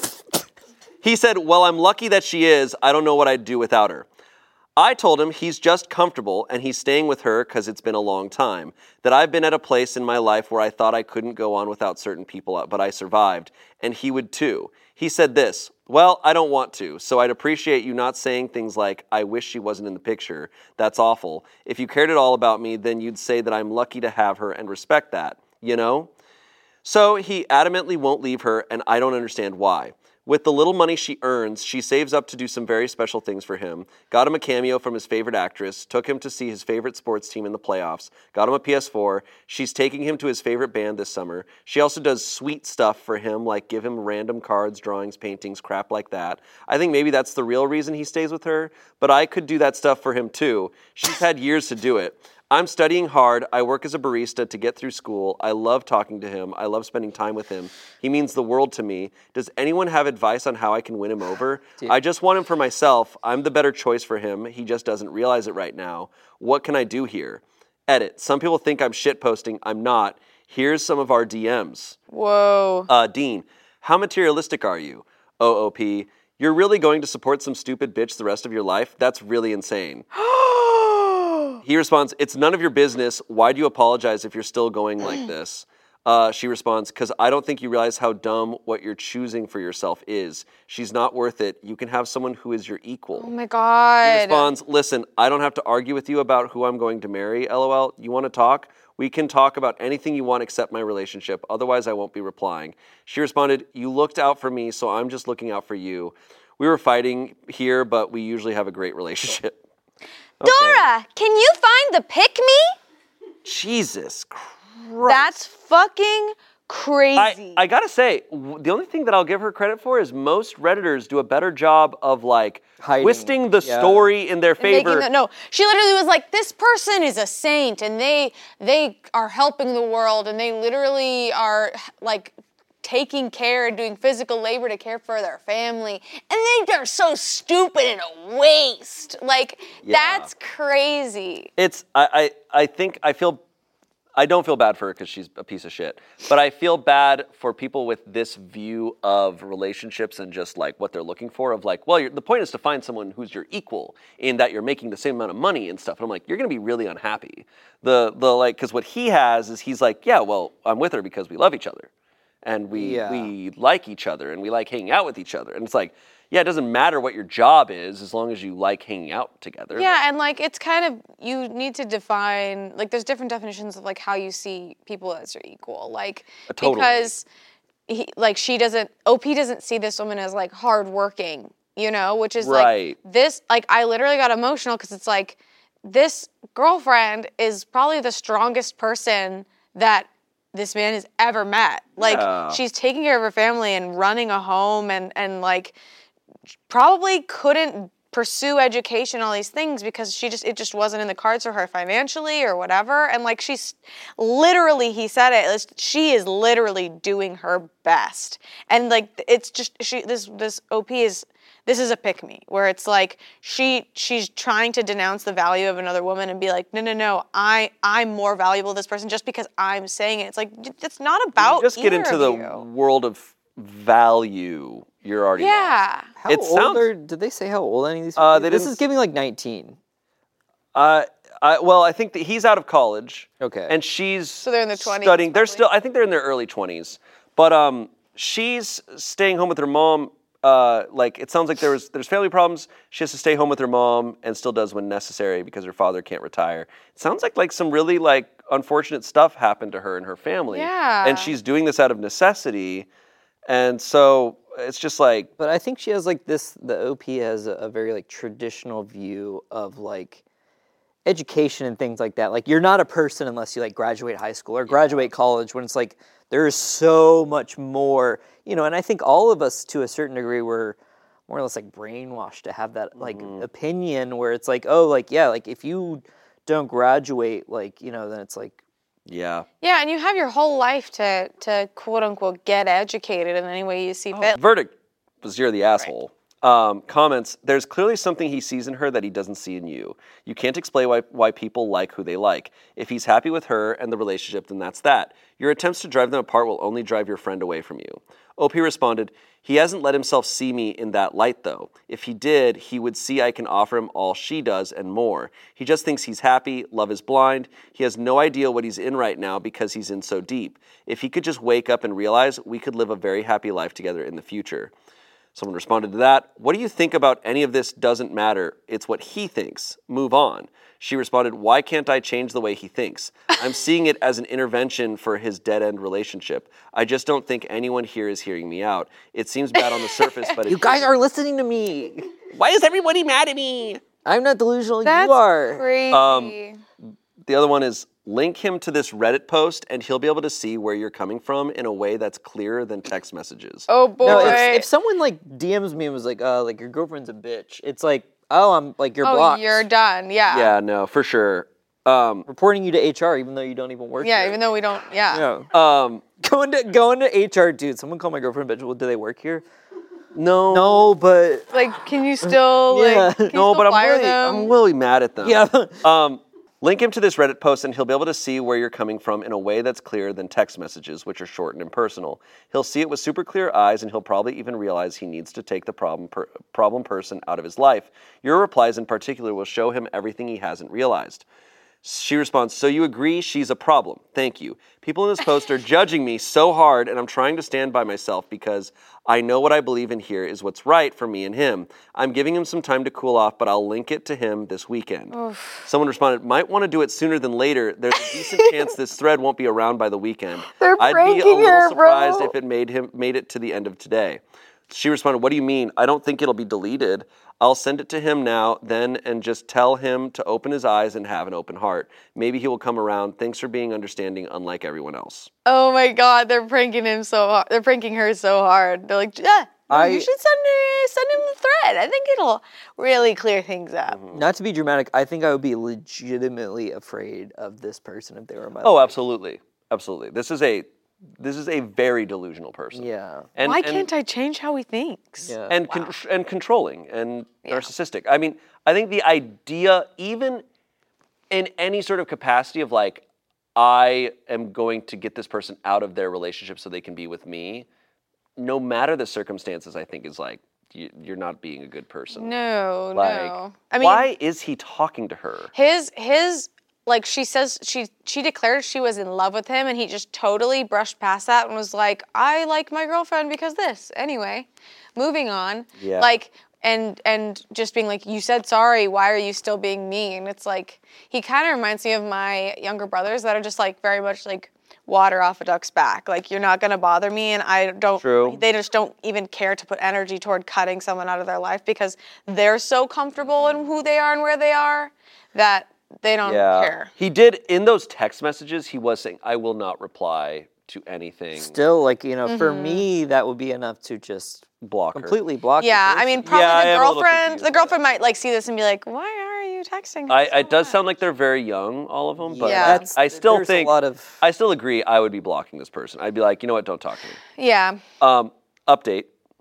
he said, well, I'm lucky that she is. I don't know what I'd do without her. I told him he's just comfortable and he's staying with her because it's been a long time, that I've been at a place in my life where I thought I couldn't go on without certain people, but I survived, and he would too. He said this, well, I don't want to, so I'd appreciate you not saying things like, I wish she wasn't in the picture. That's awful. If you cared at all about me, then you'd say that I'm lucky to have her and respect that, you know? So he adamantly won't leave her, and I don't understand why. With the little money she earns, she saves up to do some very special things for him. Got him a cameo from his favorite actress, took him to see his favorite sports team in the playoffs, got him a P S four. She's taking him to his favorite band this summer. She also does sweet stuff for him, like give him random cards, drawings, paintings, crap like that. I think maybe that's the real reason he stays with her, but I could do that stuff for him too. She's had years to do it. I'm studying hard. I work as a barista to get through school. I love talking to him. I love spending time with him. He means the world to me. Does anyone have advice on how I can win him over? Dude. I just want him for myself. I'm the better choice for him. He just doesn't realize it right now. What can I do here? Edit. Some people think I'm shitposting. I'm not. Here's some of our D Ms. Whoa. Uh, Dean, how materialistic are you? O O P, you're really going to support some stupid bitch the rest of your life? That's really insane. He responds, it's none of your business. Why do you apologize if you're still going like this? Uh, she responds, because I don't think you realize how dumb what you're choosing for yourself is. She's not worth it. You can have someone who is your equal. Oh my God. He responds, listen, I don't have to argue with you about who I'm going to marry, LOL. You want to talk? We can talk about anything you want except my relationship. Otherwise, I won't be replying. She responded, you looked out for me, so I'm just looking out for you. We were fighting here, but we usually have a great relationship. Okay. Dora, can you find the pick me? Jesus Christ. That's fucking crazy. I, I gotta say, w- the only thing that I'll give her credit for is most Redditors do a better job of like Hiding. twisting the Yeah. story in their Making favor. the- no, she literally was like, this person is a saint and they they are helping the world and they literally are like taking care and doing physical labor to care for their family. And they are so stupid and a waste. Like, Yeah. that's crazy. It's I, I I think I feel I don't feel bad for her because she's a piece of shit, but I feel bad for people with this view of relationships and just like what they're looking for. Of like, well, you're, the point is to find someone who's your equal in that you're making the same amount of money and stuff. And I'm like, you're gonna be really unhappy. The the like because what he has is he's like, yeah, well, I'm with her because we love each other, and we Yeah. we like each other and we like hanging out with each other. And it's like, yeah, it doesn't matter what your job is as long as you like hanging out together. Yeah, and like it's kind of, you need to define, like there's different definitions of like how you see people as your equal. Like, Uh, totally. because he, like she doesn't, O P doesn't see this woman as like hardworking, you know, which is Right. like this, like I literally got emotional because it's like this girlfriend is probably the strongest person that this man has ever met. Like Yeah. she's taking care of her family and running a home and, and like, probably couldn't pursue education, all these things, because she just, it just wasn't in the cards for her financially or whatever. And like, she's literally, he said it, it's- she is literally doing her best. And like, it's just, she, this, this O P is, this is a pick me, where it's like, she, she's trying to denounce the value of another woman and be like, no, no, no, I, I'm more valuable to this person just because I'm saying it. It's like, it's not about You just get either into of the you. world of value. You're already lost. Yeah. How It old sounds- are? Did they say how old any of these? Uh, people- they this didn't is s- giving like nineteen. Uh, I, well, I think that he's out of college. Okay. And she's So they're in their twenties, studying. They're probably. still. I think they're in their early twenties. But um, she's staying home with her mom. Uh, like it sounds like there was there's family problems. She has to stay home with her mom and still does when necessary because her father can't retire. It sounds like like some really like unfortunate stuff happened to her and her family. Yeah. And she's doing this out of necessity, and so it's just like But I think she has like this. The O P has a, a very like traditional view of like education and things like that. Like you're not a person unless you like graduate high school or graduate college. When it's like there is so much more, you know. And I think all of us, to a certain degree, were more or less like brainwashed to have that like opinion where it's like, oh, like yeah, like if you don't graduate, like you know, then it's like. yeah. Yeah, and you have your whole life to to quote unquote get educated in any way you see fit. Verdict was you're the asshole. Um, comments, there's clearly something he sees in her that he doesn't see in you. You can't explain why, why people like who they like. If he's happy with her and the relationship, then that's that. Your attempts to drive them apart will only drive your friend away from you. O P responded, he hasn't let himself see me in that light though. If he did, he would see I can offer him all she does and more. He just thinks he's happy, love is blind. He has no idea what he's in right now because he's in so deep. If he could just wake up and realize we could live a very happy life together in the future. Someone responded to that, what do you think about any of this doesn't matter. It's what he thinks. Move on. She responded, why can't I change the way he thinks? I'm seeing it as an intervention for his dead-end relationship. I just don't think anyone here is hearing me out. It seems bad on the surface, but it You guys are listening to me. Why is everybody mad at me? I'm not delusional. That's you are. crazy. Um, The other one is link him to this Reddit post and he'll be able to see where you're coming from in a way that's clearer than text messages. oh boy. No, if, if someone like D Ms me and was like, uh, like your girlfriend's a bitch, it's like, oh, I'm like you're oh, blocked. you're done. Yeah. Yeah, no, for sure. Um, Reporting you to H R even though you don't even work Yeah, here. even though we don't. Yeah. Yeah. um, Going to going to H R, dude. Someone called my girlfriend a bitch. Well, do they work here? no. No, but Like, can you still Yeah. like? Can you No, still but I'm fire really, them? I'm really mad at them. yeah. Um, Link him to this Reddit post and he'll be able to see where you're coming from in a way that's clearer than text messages, which are short and impersonal. He'll see it with super clear eyes and he'll probably even realize he needs to take the problem per- problem person out of his life. Your replies in particular will show him everything he hasn't realized. She responds, so you agree she's a problem? Thank you. People in this post are judging me so hard and I'm trying to stand by myself because I know what I believe in here is what's right for me and him. I'm giving him some time to cool off, but I'll link it to him this weekend. Oof. Someone responded, might want to do it sooner than later. There's a decent chance this thread won't be around by the weekend. They're I'd be a little her, surprised bro. if it made him made it to the end of today. She responded, what do you mean? I don't think it'll be deleted. I'll send it to him now, then, and just tell him to open his eyes and have an open heart. Maybe he will come around. Thanks for being understanding, unlike everyone else. Oh my God, they're pranking him so hard. They're pranking her so hard. They're like, yeah, no, I- you should send her, send him the thread. I think it'll really clear things up. Not to be dramatic, I think I would be legitimately afraid of this person if they were in my Oh, life. absolutely. Absolutely. This is a this is a very delusional person. Yeah. And, Why and, can't I change how he thinks? Yeah. and con- and controlling and narcissistic. I mean, I think the idea, even in any sort of capacity of like, I am going to get this person out of their relationship so they can be with me, no matter the circumstances, I think is like, you, you're not being a good person. No, Like, no. I mean, why is he talking to her? his his like she says she she declared she was in love with him and he just totally brushed past that and was like, I like my girlfriend because this. Anyway, moving on. Yeah. Like and and just being like, you said sorry, why are you still being mean? It's like he kind of reminds me of my younger brothers that are just like very much like water off a duck's back. Like, you're not gonna bother me, and I don't. True. They just don't even care to put energy toward cutting someone out of their life because they're so comfortable in who they are and where they are that they don't care. He did, in those text messages, he was saying, I will not reply to anything. Still, like, you know, for Mm-hmm. me, that would be enough to just Block her. completely block the Yeah, I person. mean, probably Yeah, I the am a little girlfriend. confused The by girlfriend might like see this and be like, "Why are you texting?" her I, so it does much?" sound like they're very young, all of them, but Yeah. I- That's- I still there's think, a lot of I still agree I would be blocking this person. I'd be like, you know what, don't talk to me. Yeah. Um, update,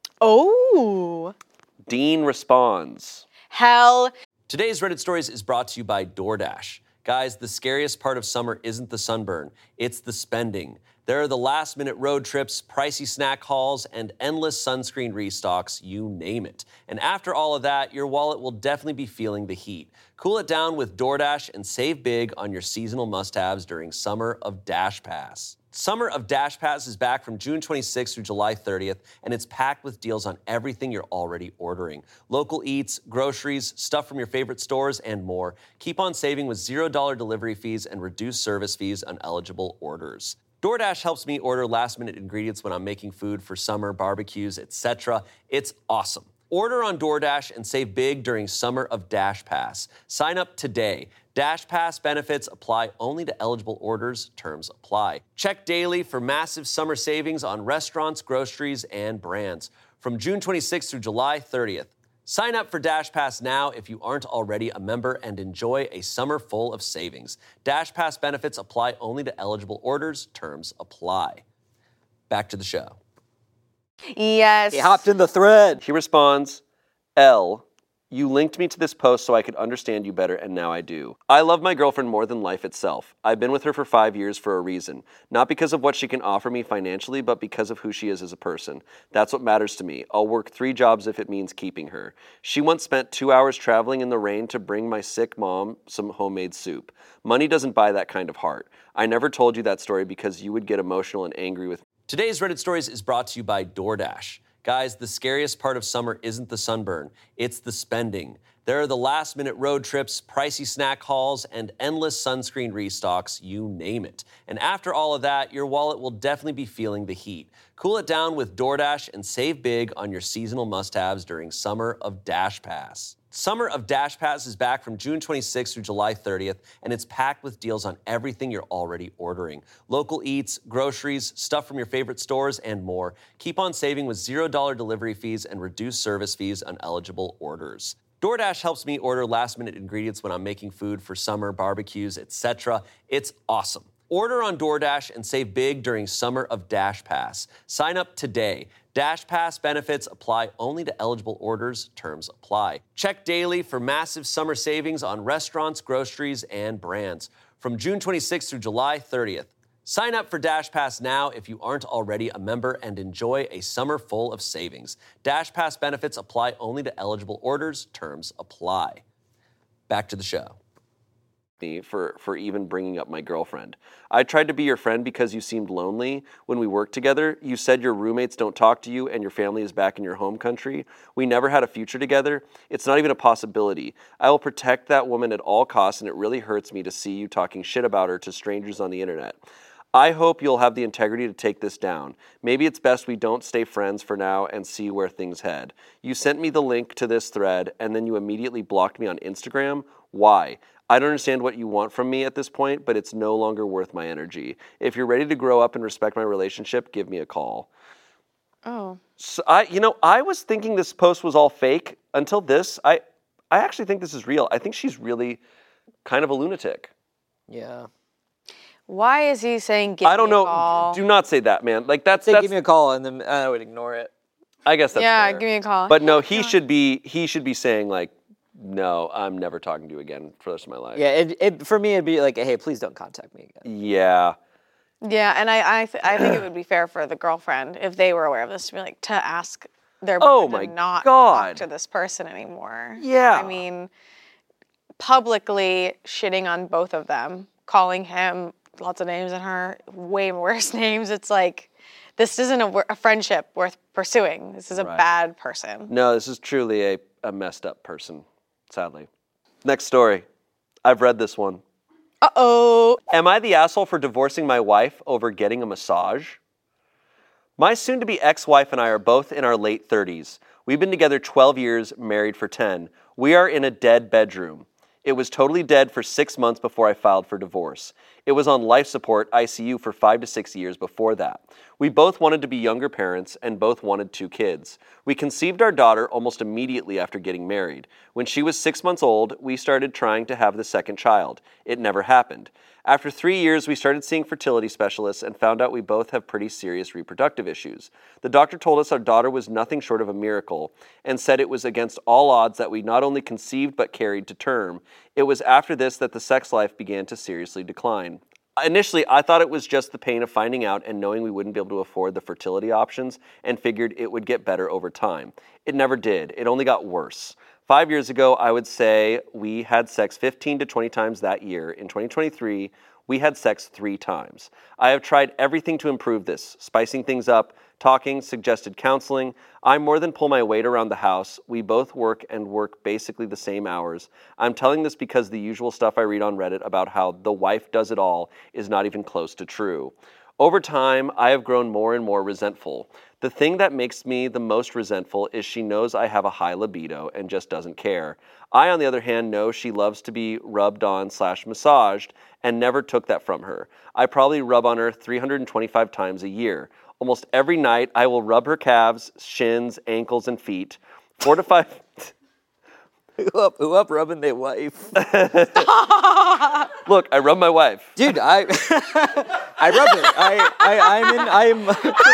Oh. Dean responds. Hell. Today's Reddit Stories is brought to you by DoorDash. Guys, the scariest part of summer isn't the sunburn, it's the spending. There are the last-minute road trips, pricey snack hauls, and endless sunscreen restocks, you name it. And after all of that, your wallet will definitely be feeling the heat. Cool it down with DoorDash and save big on your seasonal must-haves during Summer of Dash Pass. Summer of Dash Pass is back from June twenty-sixth through July thirtieth, and it's packed with deals on everything you're already ordering. Local eats, groceries, stuff from your favorite stores, and more. Keep on saving with zero dollar delivery fees and reduced service fees on eligible orders. DoorDash helps me order last-minute ingredients when I'm making food for summer, barbecues, et cetera. It's awesome. Order on DoorDash and save big during Summer of Dash Pass. Sign up today. Dash Pass benefits apply only to eligible orders. Terms apply. Check daily for massive summer savings on restaurants, groceries, and brands. From June twenty-sixth through July thirtieth. Sign up for Dash Pass now if you aren't already a member and enjoy a summer full of savings. Dash Pass benefits apply only to eligible orders. Terms apply. Back to the show. Yes. he hopped in the thread. He responds, L, you linked me to this post so I could understand you better, and now I do. I love my girlfriend more than life itself. I've been with her for five years for a reason. Not because of what she can offer me financially, but because of who she is as a person. That's what matters to me. I'll work three jobs if it means keeping her. She once spent two hours traveling in the rain to bring my sick mom some homemade soup. Money doesn't buy that kind of heart. I never told you that story because you would get emotional and angry with me. Today's Reddit Stories is brought to you by DoorDash. Guys, the scariest part of summer isn't the sunburn, it's the spending. There are the last-minute road trips, pricey snack hauls, and endless sunscreen restocks, you name it. And after all of that, your wallet will definitely be feeling the heat. Cool it down with DoorDash and save big on your seasonal must-haves during Summer of Dash Pass. Summer of Dash Pass is back from June twenty-sixth through July thirtieth, and it's packed with deals on everything you're already ordering. Local eats, groceries, stuff from your favorite stores, and more. Keep on saving with zero dollar delivery fees and reduced service fees on eligible orders. DoorDash helps me order last-minute ingredients when I'm making food for summer, barbecues, et cetera. It's awesome. Order on DoorDash and save big during Summer of Dash Pass. Sign up today. Dash Pass benefits apply only to eligible orders. Terms apply. Check daily for massive summer savings on restaurants, groceries, and brands from June twenty-sixth through July thirtieth. Sign up for Dash Pass now if you aren't already a member and enjoy a summer full of savings. Dash Pass benefits apply only to eligible orders. Terms apply. Back to the show. For, for even bringing up my girlfriend. I tried to be your friend because you seemed lonely when we worked together. You said your roommates don't talk to you and your family is back in your home country. We never had a future together. It's not even a possibility. I will protect that woman at all costs, and it really hurts me to see you talking shit about her to strangers on the internet. I hope you'll have the integrity to take this down. Maybe it's best we don't stay friends for now and see where things head. You sent me the link to this thread, and then you immediately blocked me on Instagram. Why? I don't understand what you want from me at this point, but it's no longer worth my energy. If you're ready to grow up and respect my relationship, give me a call. Oh. So I, you know, I was thinking this post was all fake until this. I, I actually think this is real. I think she's really kind of a lunatic. Yeah. Why is he saying give I don't me a know. call? Do not say that, man. Like that's Say that's. give me a call, and then I would ignore it. I guess that's yeah, fair. give me a call. But no, he should be. He should be saying like, no, I'm never talking to you again for the rest of my life. Yeah, it, it for me it'd be like, hey, please don't contact me again. Yeah. Yeah, and I I, th- I think it would be fair for the girlfriend, if they were aware of this, to be like to ask their Oh boyfriend my to not God. talk to this person anymore. Yeah. I mean, publicly shitting on both of them, calling him lots of names and her way worse names. It's like, this isn't a, wor- a friendship worth pursuing. This is a Right. bad person. No, this is truly a, a messed up person, sadly. Next story. I've read this one. Uh-oh. Am I the asshole for divorcing my wife over getting a massage? My soon-to-be ex-wife and I are both in our late thirties. We've been together twelve years, married for ten. We are in a dead bedroom. It was totally dead for six months before I filed for divorce. It was on life support, I C U, for five to six years before that. We both wanted to be younger parents and both wanted two kids. We conceived our daughter almost immediately after getting married. When she was six months old, we started trying to have the second child. It never happened. After three years, we started seeing fertility specialists and found out we both have pretty serious reproductive issues. The doctor told us our daughter was nothing short of a miracle and said it was against all odds that we not only conceived but carried to term. It was after this that the sex life began to seriously decline. Initially, I thought it was just the pain of finding out and knowing we wouldn't be able to afford the fertility options and figured it would get better over time. It never did. It only got worse. Five years ago, I would say we had sex fifteen to twenty times that year. In twenty twenty-three, we had sex three times. I have tried everything to improve this, spicing things up, talking, suggested counseling. I more than pull my weight around the house. We both work and work basically the same hours. I'm telling this because the usual stuff I read on Reddit about how the wife does it all is not even close to true. Over time, I have grown more and more resentful. The thing that makes me the most resentful is she knows I have a high libido and just doesn't care. I, on the other hand, know she loves to be rubbed on slash massaged and never took that from her. I probably rub on her three hundred twenty-five times a year. Almost every night, I will rub her calves, shins, ankles, and feet. Four to five... Who up, who up rubbing their wife? Look, I rub my wife. Dude, I I rub it. I, I, I'm in,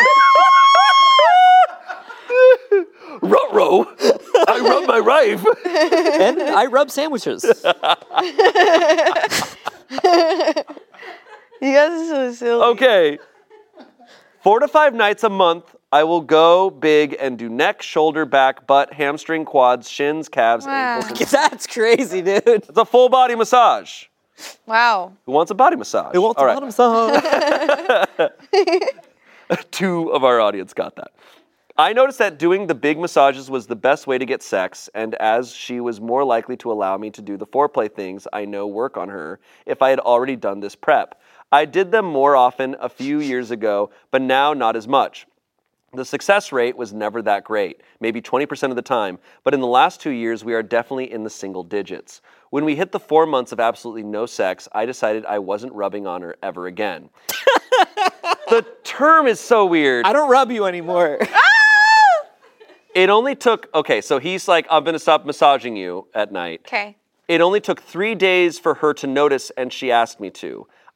I'm... Ruh-roh. I rub my wife. and I rub sandwiches. You guys are so silly. Okay. Four to five nights a month, I will go big and do neck, shoulder, back, butt, hamstring, quads, shins, calves, Wow. ankles. And... That's crazy, dude. It's a full body massage. Wow. Who wants a body massage? Who wants All a right. bottom massage? Two of our audience got that. I noticed that doing the big massages was the best way to get sex, and as she was more likely to allow me to do the foreplay things I know work on her if I had already done this prep. I did them more often a few years ago, but now not as much. The success rate was never that great, maybe twenty percent of the time, but in the last two years, we are definitely in the single digits. When we hit the four months of absolutely no sex, I decided I wasn't rubbing on her ever again. The term is so weird. I don't rub you anymore. It only took, okay, so he's like, I'm going to stop massaging you at night. Okay. It only took three days for her to notice, and she asked me to.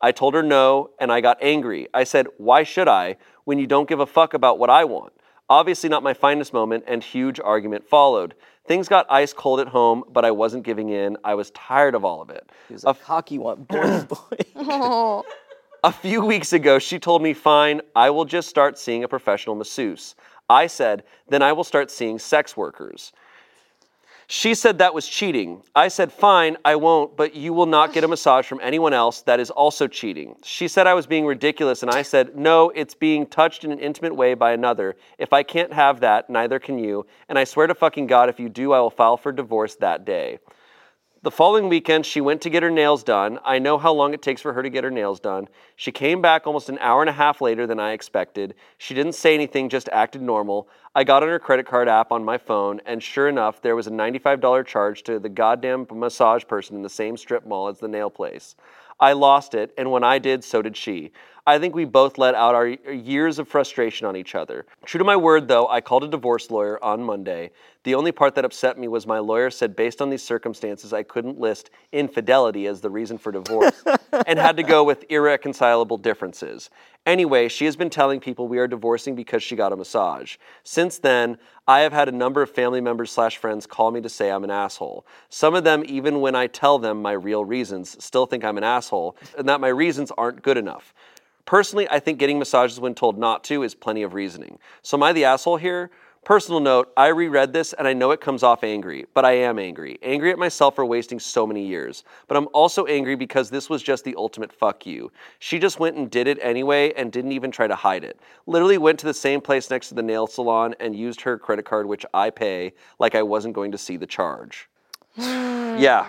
I told her no, and I got angry. I said, why should I, when you don't give a fuck about what I want? Obviously not my finest moment, and huge argument followed. Things got ice cold at home, but I wasn't giving in. I was tired of all of it. He was like, hockey want boy, boy. Oh. A few weeks ago, she told me, fine, I will just start seeing a professional masseuse. I said, then I will start seeing sex workers. She said that was cheating. I said, fine, I won't, but you will not get a massage from anyone else. That is also cheating. She said I was being ridiculous, and I said, no, it's being touched in an intimate way by another. If I can't have that, neither can you. And I swear to fucking God, if you do, I will file for divorce that day. The following weekend, she went to get her nails done. I know how long it takes for her to get her nails done. She came back almost an hour and a half later than I expected. She didn't say anything, just acted normal. I got on her credit card app on my phone, and sure enough, there was a ninety-five dollars charge to the goddamn massage person in the same strip mall as the nail place. I lost it, and when I did, so did she. I think we both let out our years of frustration on each other. True to my word, though, I called a divorce lawyer on Monday. The only part that upset me was my lawyer said based on these circumstances, I couldn't list infidelity as the reason for divorce and had to go with irreconcilable differences. Anyway, she has been telling people we are divorcing because she got a massage. Since then, I have had a number of family members slash friends call me to say I'm an asshole. Some of them, even when I tell them my real reasons, still think I'm an asshole and that my reasons aren't good enough. Personally, I think getting massages when told not to is plenty of reasoning. So am I the asshole here? Personal note, I reread this and I know it comes off angry, but I am angry. Angry at myself for wasting so many years. But I'm also angry because this was just the ultimate fuck you. She just went and did it anyway and didn't even try to hide it. Literally went to the same place next to the nail salon and used her credit card, which I pay, like I wasn't going to see the charge. Yeah.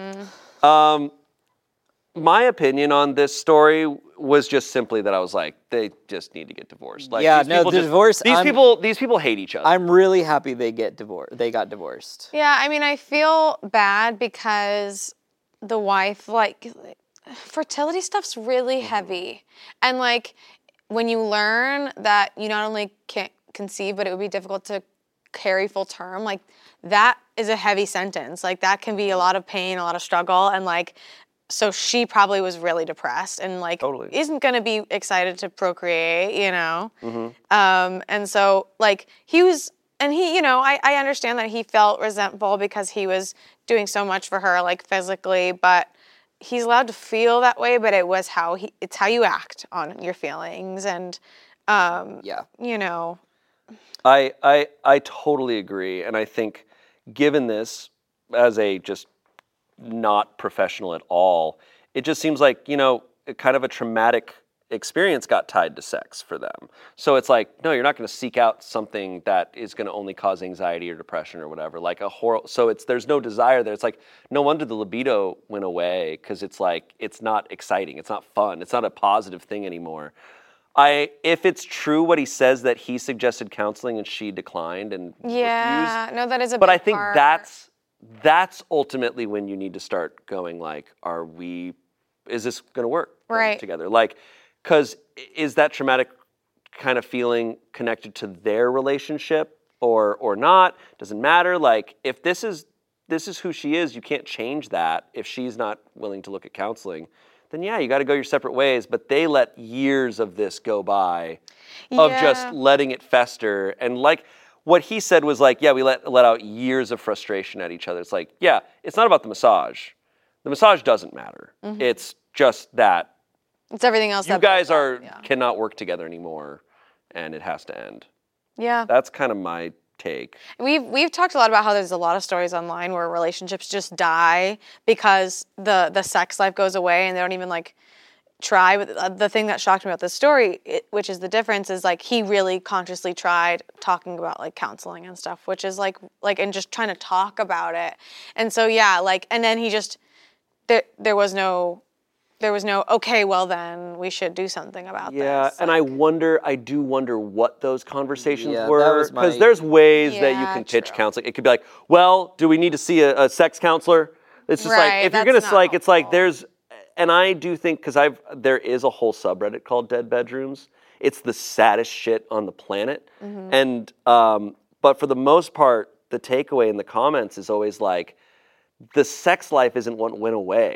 Um, my opinion on this story was just simply that I was like, they just need to get divorced. Like, Yeah, these no, people the just- divorce, These I'm- people, these people hate each other. I'm really happy they get divorced. They got divorced. Yeah, I mean, I feel bad because the wife, like, fertility stuff's really heavy. And, like, when you learn that you not only can't conceive, but it would be difficult to carry full term, like, that is a heavy sentence. Like, that can be a lot of pain, a lot of struggle, and, like, so she probably was really depressed and, like, Totally. isn't going to be excited to procreate, you know? Mm-hmm. Um, and so, like, he was, and he, you know, I, I understand that he felt resentful because he was doing so much for her, like, physically, but he's allowed to feel that way, but it was how he, it's how you act on your feelings. And, um, Yeah. you know, I, I I totally agree, and I think given this as a just not professional at all, it just seems like, you know, kind of a traumatic experience got tied to sex for them. So it's like, no, you're not going to seek out something that is going to only cause anxiety or depression or whatever. Like a horror. So it's there's no desire there. It's like no wonder the libido went away because it's like it's not exciting. It's not fun. It's not a positive thing anymore. I, if it's true what he says that he suggested counseling and she declined and yeah, refused, no, that is a but big I think part. that's that's ultimately when you need to start going like, are we, is this going to work Right. together? Like, because is that traumatic kind of feeling connected to their relationship or or not? Doesn't matter. Like, if this is this is who she is, you can't change that. If she's not willing to look at counseling, then yeah, you got to go your separate ways. But they let years of this go by, of just Yeah. letting it fester. And like what he said was like, yeah, we let let out years of frustration at each other. It's like, yeah, it's not about the massage. The massage doesn't matter. Mm-hmm. It's just that It's everything else. you that guys builds up, are yeah. cannot work together anymore, and it has to end. Yeah. That's kind of my take. We've we've talked a lot about how there's a lot of stories online where relationships just die because the the sex life goes away and they don't even like try. But the thing that shocked me about this story, it, which is the difference, is like he really consciously tried talking about like counseling and stuff, which is like like and just trying to talk about it. And so yeah, like and then he just there there was no. There was no, okay, well then we should do something about Yeah, this. and I wonder, I do wonder what those conversations Yeah, that were, was because my- there's ways that you Yeah, can pitch true. counseling. It could be like, well, do we need to see a, a sex counselor? It's just Right, like if you're that's gonna not like, it's like helpful. there's, and I do think because I've there is a whole subreddit called Dead Bedrooms. It's the saddest shit on the planet, Mm-hmm. and um, but for the most part, the takeaway in the comments is always like, the sex life isn't what went away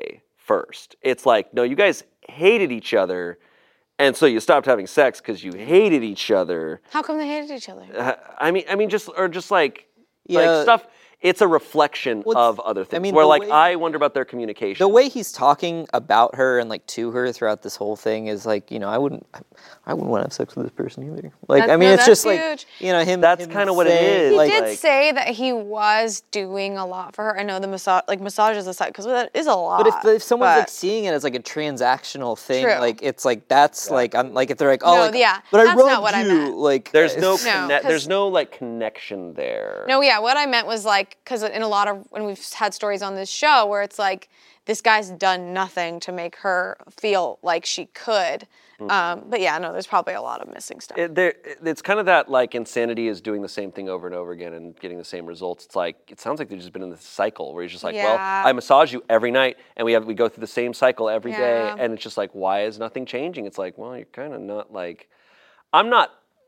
first. It's like, no, you guys hated each other, and so you stopped having sex because you hated each other. How come they hated each other? Uh, I mean, I mean, just or just like, Yeah. like stuff. It's a reflection Well, of other things. mean, where the like way- I wonder about their communication. The way he's talking about her and like to her throughout this whole thing is like, you know, I wouldn't, I wouldn't want to have sex with this person either. Like, That's- I mean, no, it's that's just like, huge. you know, him. That's him kinda what it saying, is. He Like, did like- say that he was doing a lot for her. I know the massage, like massage is a side, because that is a lot. but if, if someone's like but- seeing it as like a transactional thing, True. like it's like that's like I'm like if they're like, oh, No, like, yeah, but I that's not rubbed what I you, meant. like there's no, it's- No, conne- 'cause- there's no like connection there. No, yeah, what I meant was like, because in a lot of, when we've had stories on this show where it's like, this guy's done nothing to make her feel like she could. Um, but yeah, no, there's probably a lot of missing stuff. It, there, it's kind of that like insanity is doing the same thing over and over again and getting the same results. It's like it sounds like they've just been in this cycle where he's just like, well, Yeah. I massage you every night, and we have we go through the same cycle every day, Yeah. and it's just like, why is nothing changing? It's like, well, you're kind of not like, I'm not.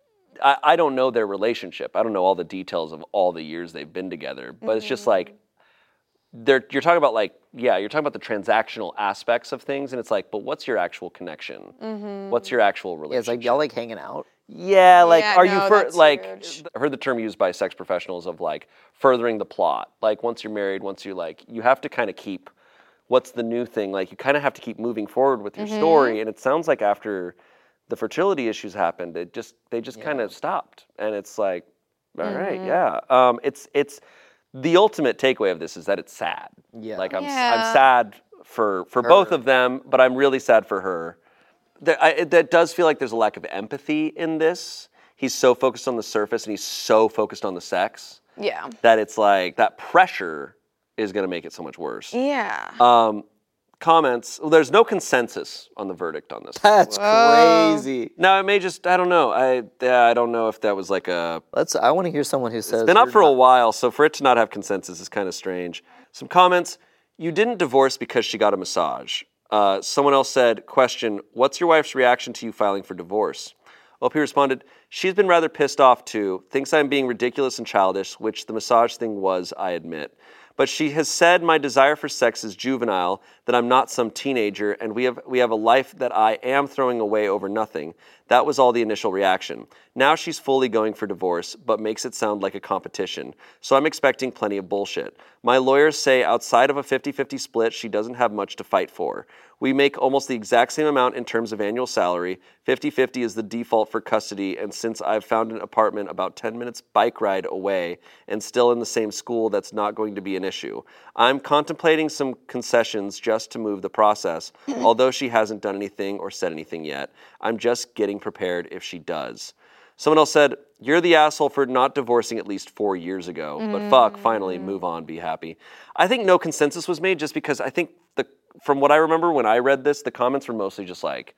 I, I don't know their relationship. I don't know all the details of all the years they've been together, but it's just like. They're, you're talking about like, yeah, you're talking about the transactional aspects of things, and it's like, but what's your actual connection? What's your actual Yeah, relationship? it's like y'all like hanging out. Yeah, like, Yeah, are no, you for that's like? huge. I heard the term used by sex professionals of like furthering the plot. Like once you're married, once you're like, you have to kind of keep. What's the new thing? Like you kind of have to keep moving forward with your Mm-hmm. story, and it sounds like after the fertility issues happened, it just they just kind of stopped, and it's like, all right, Mm-hmm. yeah, um, it's it's the ultimate takeaway of this is that it's sad. Yeah. like I'm s- Yeah. I'm sad for for both of them, but I'm really sad for her. There, I, it- that does feel like there's a lack of empathy in this. He's so focused on the surface and he's so focused on the sex Yeah. that it's like that pressure is going to make it so much worse. Yeah. Um, comments. Well, there's no consensus on the verdict on this. That's crazy. No, it may just. I don't know. I yeah, I don't know if that was like a. Let's. I want to hear someone who says It's been up you're for a not- while, so for it to not have consensus is kind of strange. Some comments. You didn't divorce because she got a massage. Uh, someone else said, question, what's your wife's reaction to you filing for divorce? O P responded, she's been rather pissed off too, thinks I'm being ridiculous and childish, which the massage thing was, I admit. But she has said my desire for sex is juvenile, that I'm not some teenager, and we have we have a life that I am throwing away over nothing. That was all the initial reaction. Now she's fully going for divorce, but makes it sound like a competition. So I'm expecting plenty of bullshit. My lawyers say outside of a fifty-fifty split, she doesn't have much to fight for. We make almost the exact same amount in terms of annual salary. fifty-fifty is the default for custody, and since I've found an apartment about ten minutes bike ride away and still in the same school, that's not going to be an issue. I'm contemplating some concessions just to move the process, although she hasn't done anything or said anything yet. I'm just getting prepared if she does. Someone else said, you're the asshole for not divorcing at least four years ago, but fuck, finally, move on, be happy. I think no consensus was made just because I think, the from what I remember when I read this, the comments were mostly just like,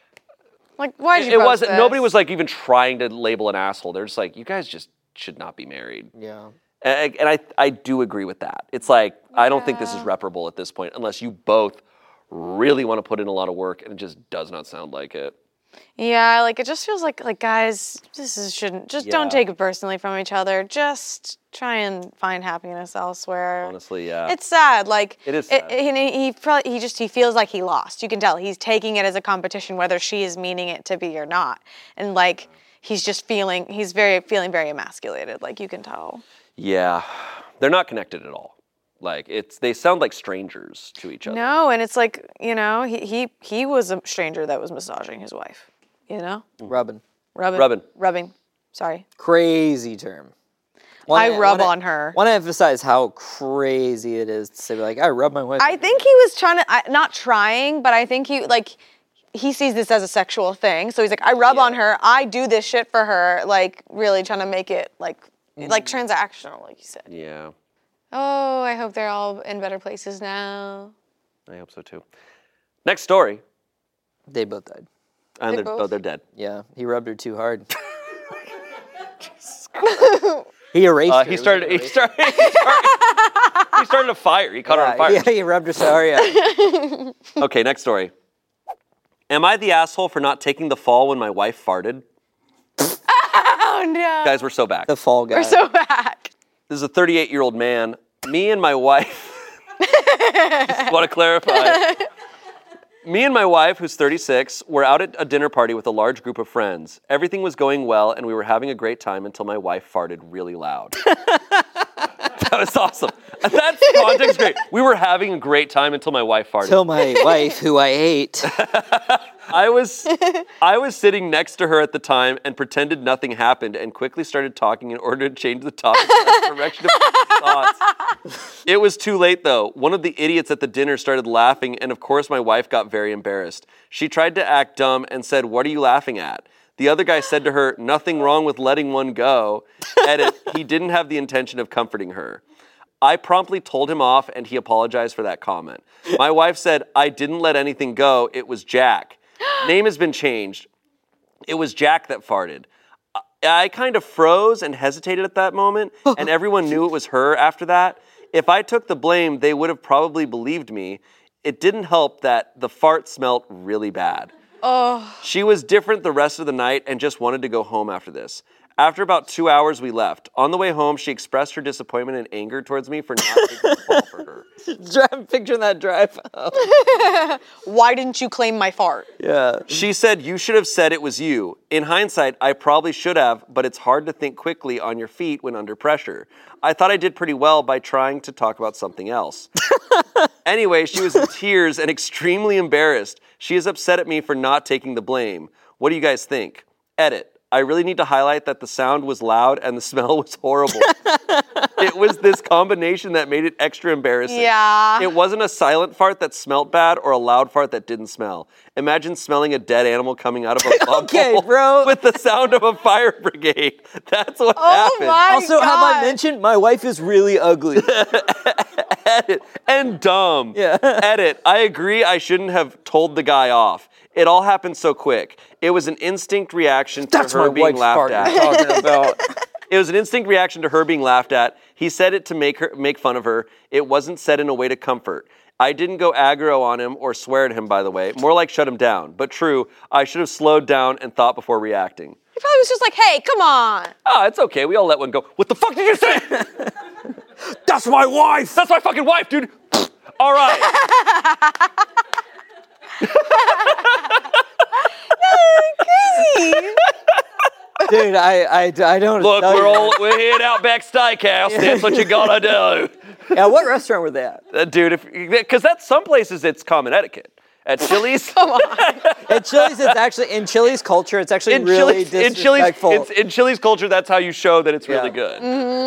Like, why did it you post wasn't, this? nobody was like even trying to label an asshole. They're just like, you guys just should not be married. Yeah. And, and I, I do agree with that. It's like, I don't think this is Yeah. reparable at this point unless you both really want to put in a lot of work, and it just does not sound like it. Yeah, like it just feels like like guys, this is shouldn't just Yeah. don't take it personally from each other. Just try and find happiness elsewhere. Honestly, yeah. It's sad. Like It is sad. and he, he probably he just he feels like he lost. You can tell he's taking it as a competition, whether she is meaning it to be or not. And like he's just feeling he's very feeling very emasculated. Like you can tell. Yeah, they're not connected at all. Like it's they sound like strangers to each other. No, and it's like you know he he he was a stranger that was massaging his wife. You know, Rubbing. rubbing, Rubbing. rubbing. Sorry. Crazy term. I rub wanna, on her. Want to emphasize how crazy it is to say like I rub my wife. I think he was trying to, I, not trying, but I think he, like, he sees this as a sexual thing. So he's like, I rub on her, I do this shit for her, like, really trying to make it, like, like transactional, like you said. Yeah, Oh, I hope they're all in better places now. I hope so too. Next story. They both died. And They they're, both? oh, they're dead. Yeah, he rubbed her too hard. He erased Uh, her. he It was started. like He erased. started. He started, he started a fire. He caught her on Yeah, fire. yeah, he rubbed her so hard. Yeah. Okay, next story. Am I the asshole for not taking the fall when my wife farted? Oh no. Guys, we're so back. The fall guy. We're so back. This is a thirty-eight-year-old man. Me and my wife. Just want to clarify. Me and my wife, who's thirty-six, were out at a dinner party with a large group of friends. Everything was going well, and we were having a great time until my wife farted really loud. That was awesome. That's context great. We were having a great time until my wife farted. Tell my wife who I hate. I was I was sitting next to her at the time and pretended nothing happened and quickly started talking in order to change the topic and direction of my thoughts. It was too late though. One of the idiots at the dinner started laughing and of course my wife got very embarrassed. She tried to act dumb and said, "What are you laughing at?" The other guy said to her, "Nothing wrong with letting one go." Edit, he didn't have the intention of comforting her. I promptly told him off and he apologized for that comment. My wife said, "I didn't let anything go, it was Jack." Name has been changed. It was Jack that farted. I kind of froze and hesitated at that moment, and everyone knew it was her after that. If I took the blame, they would have probably believed me. It didn't help that the fart smelled really bad. Oh. She was different the rest of the night and just wanted to go home after this. After about two hours, we left. On the way home, she expressed her disappointment and anger towards me for not taking the fall for her. I'm picturing that drive home. Why didn't you claim my fart? Yeah. She said, "You should have said it was you. In hindsight, I probably should have, but it's hard to think quickly on your feet when under pressure. I thought I did pretty well by trying to talk about something else." Anyway, she was in tears and extremely embarrassed. She is upset at me for not taking the blame. What do you guys think? Edit. I really need to highlight that the sound was loud and the smell was horrible. It was this combination that made it extra embarrassing. Yeah. It wasn't a silent fart that smelled bad or a loud fart that didn't smell. Imagine smelling a dead animal coming out of a bubble Okay, bro. with the sound of a fire brigade. That's what Oh happened. my Also, have I God. mentioned my wife is really ugly? Edit. And dumb. Yeah. Edit. I agree I shouldn't have told the guy off. It all happened so quick. It was an instinct reaction to That's her my being wife's laughed fart at. you're talking about. It was an instinct reaction to her being laughed at. He said it to make her make fun of her. It wasn't said in a way to comfort. I didn't go aggro on him or swear at him, by the way. More like shut him down. But true, I should have slowed down and thought before reacting. He probably was just like, hey, come on. Ah, it's okay. We all let one go. What the fuck did you say? That's my wife! That's my fucking wife, dude. All right. Crazy. Dude, I, I, I don't Look, tell we're you. all we're here at Outback Steakhouse. That's what you gotta do. Yeah, what restaurant were they at? Uh, dude, if because that's some places it's common etiquette. At Chili's, Come on. At Chili's, it's actually, in Chili's culture, it's actually in really Chili's, in Chili's, disrespectful. it's, in Chili's culture, that's how you show that it's really Yeah. good.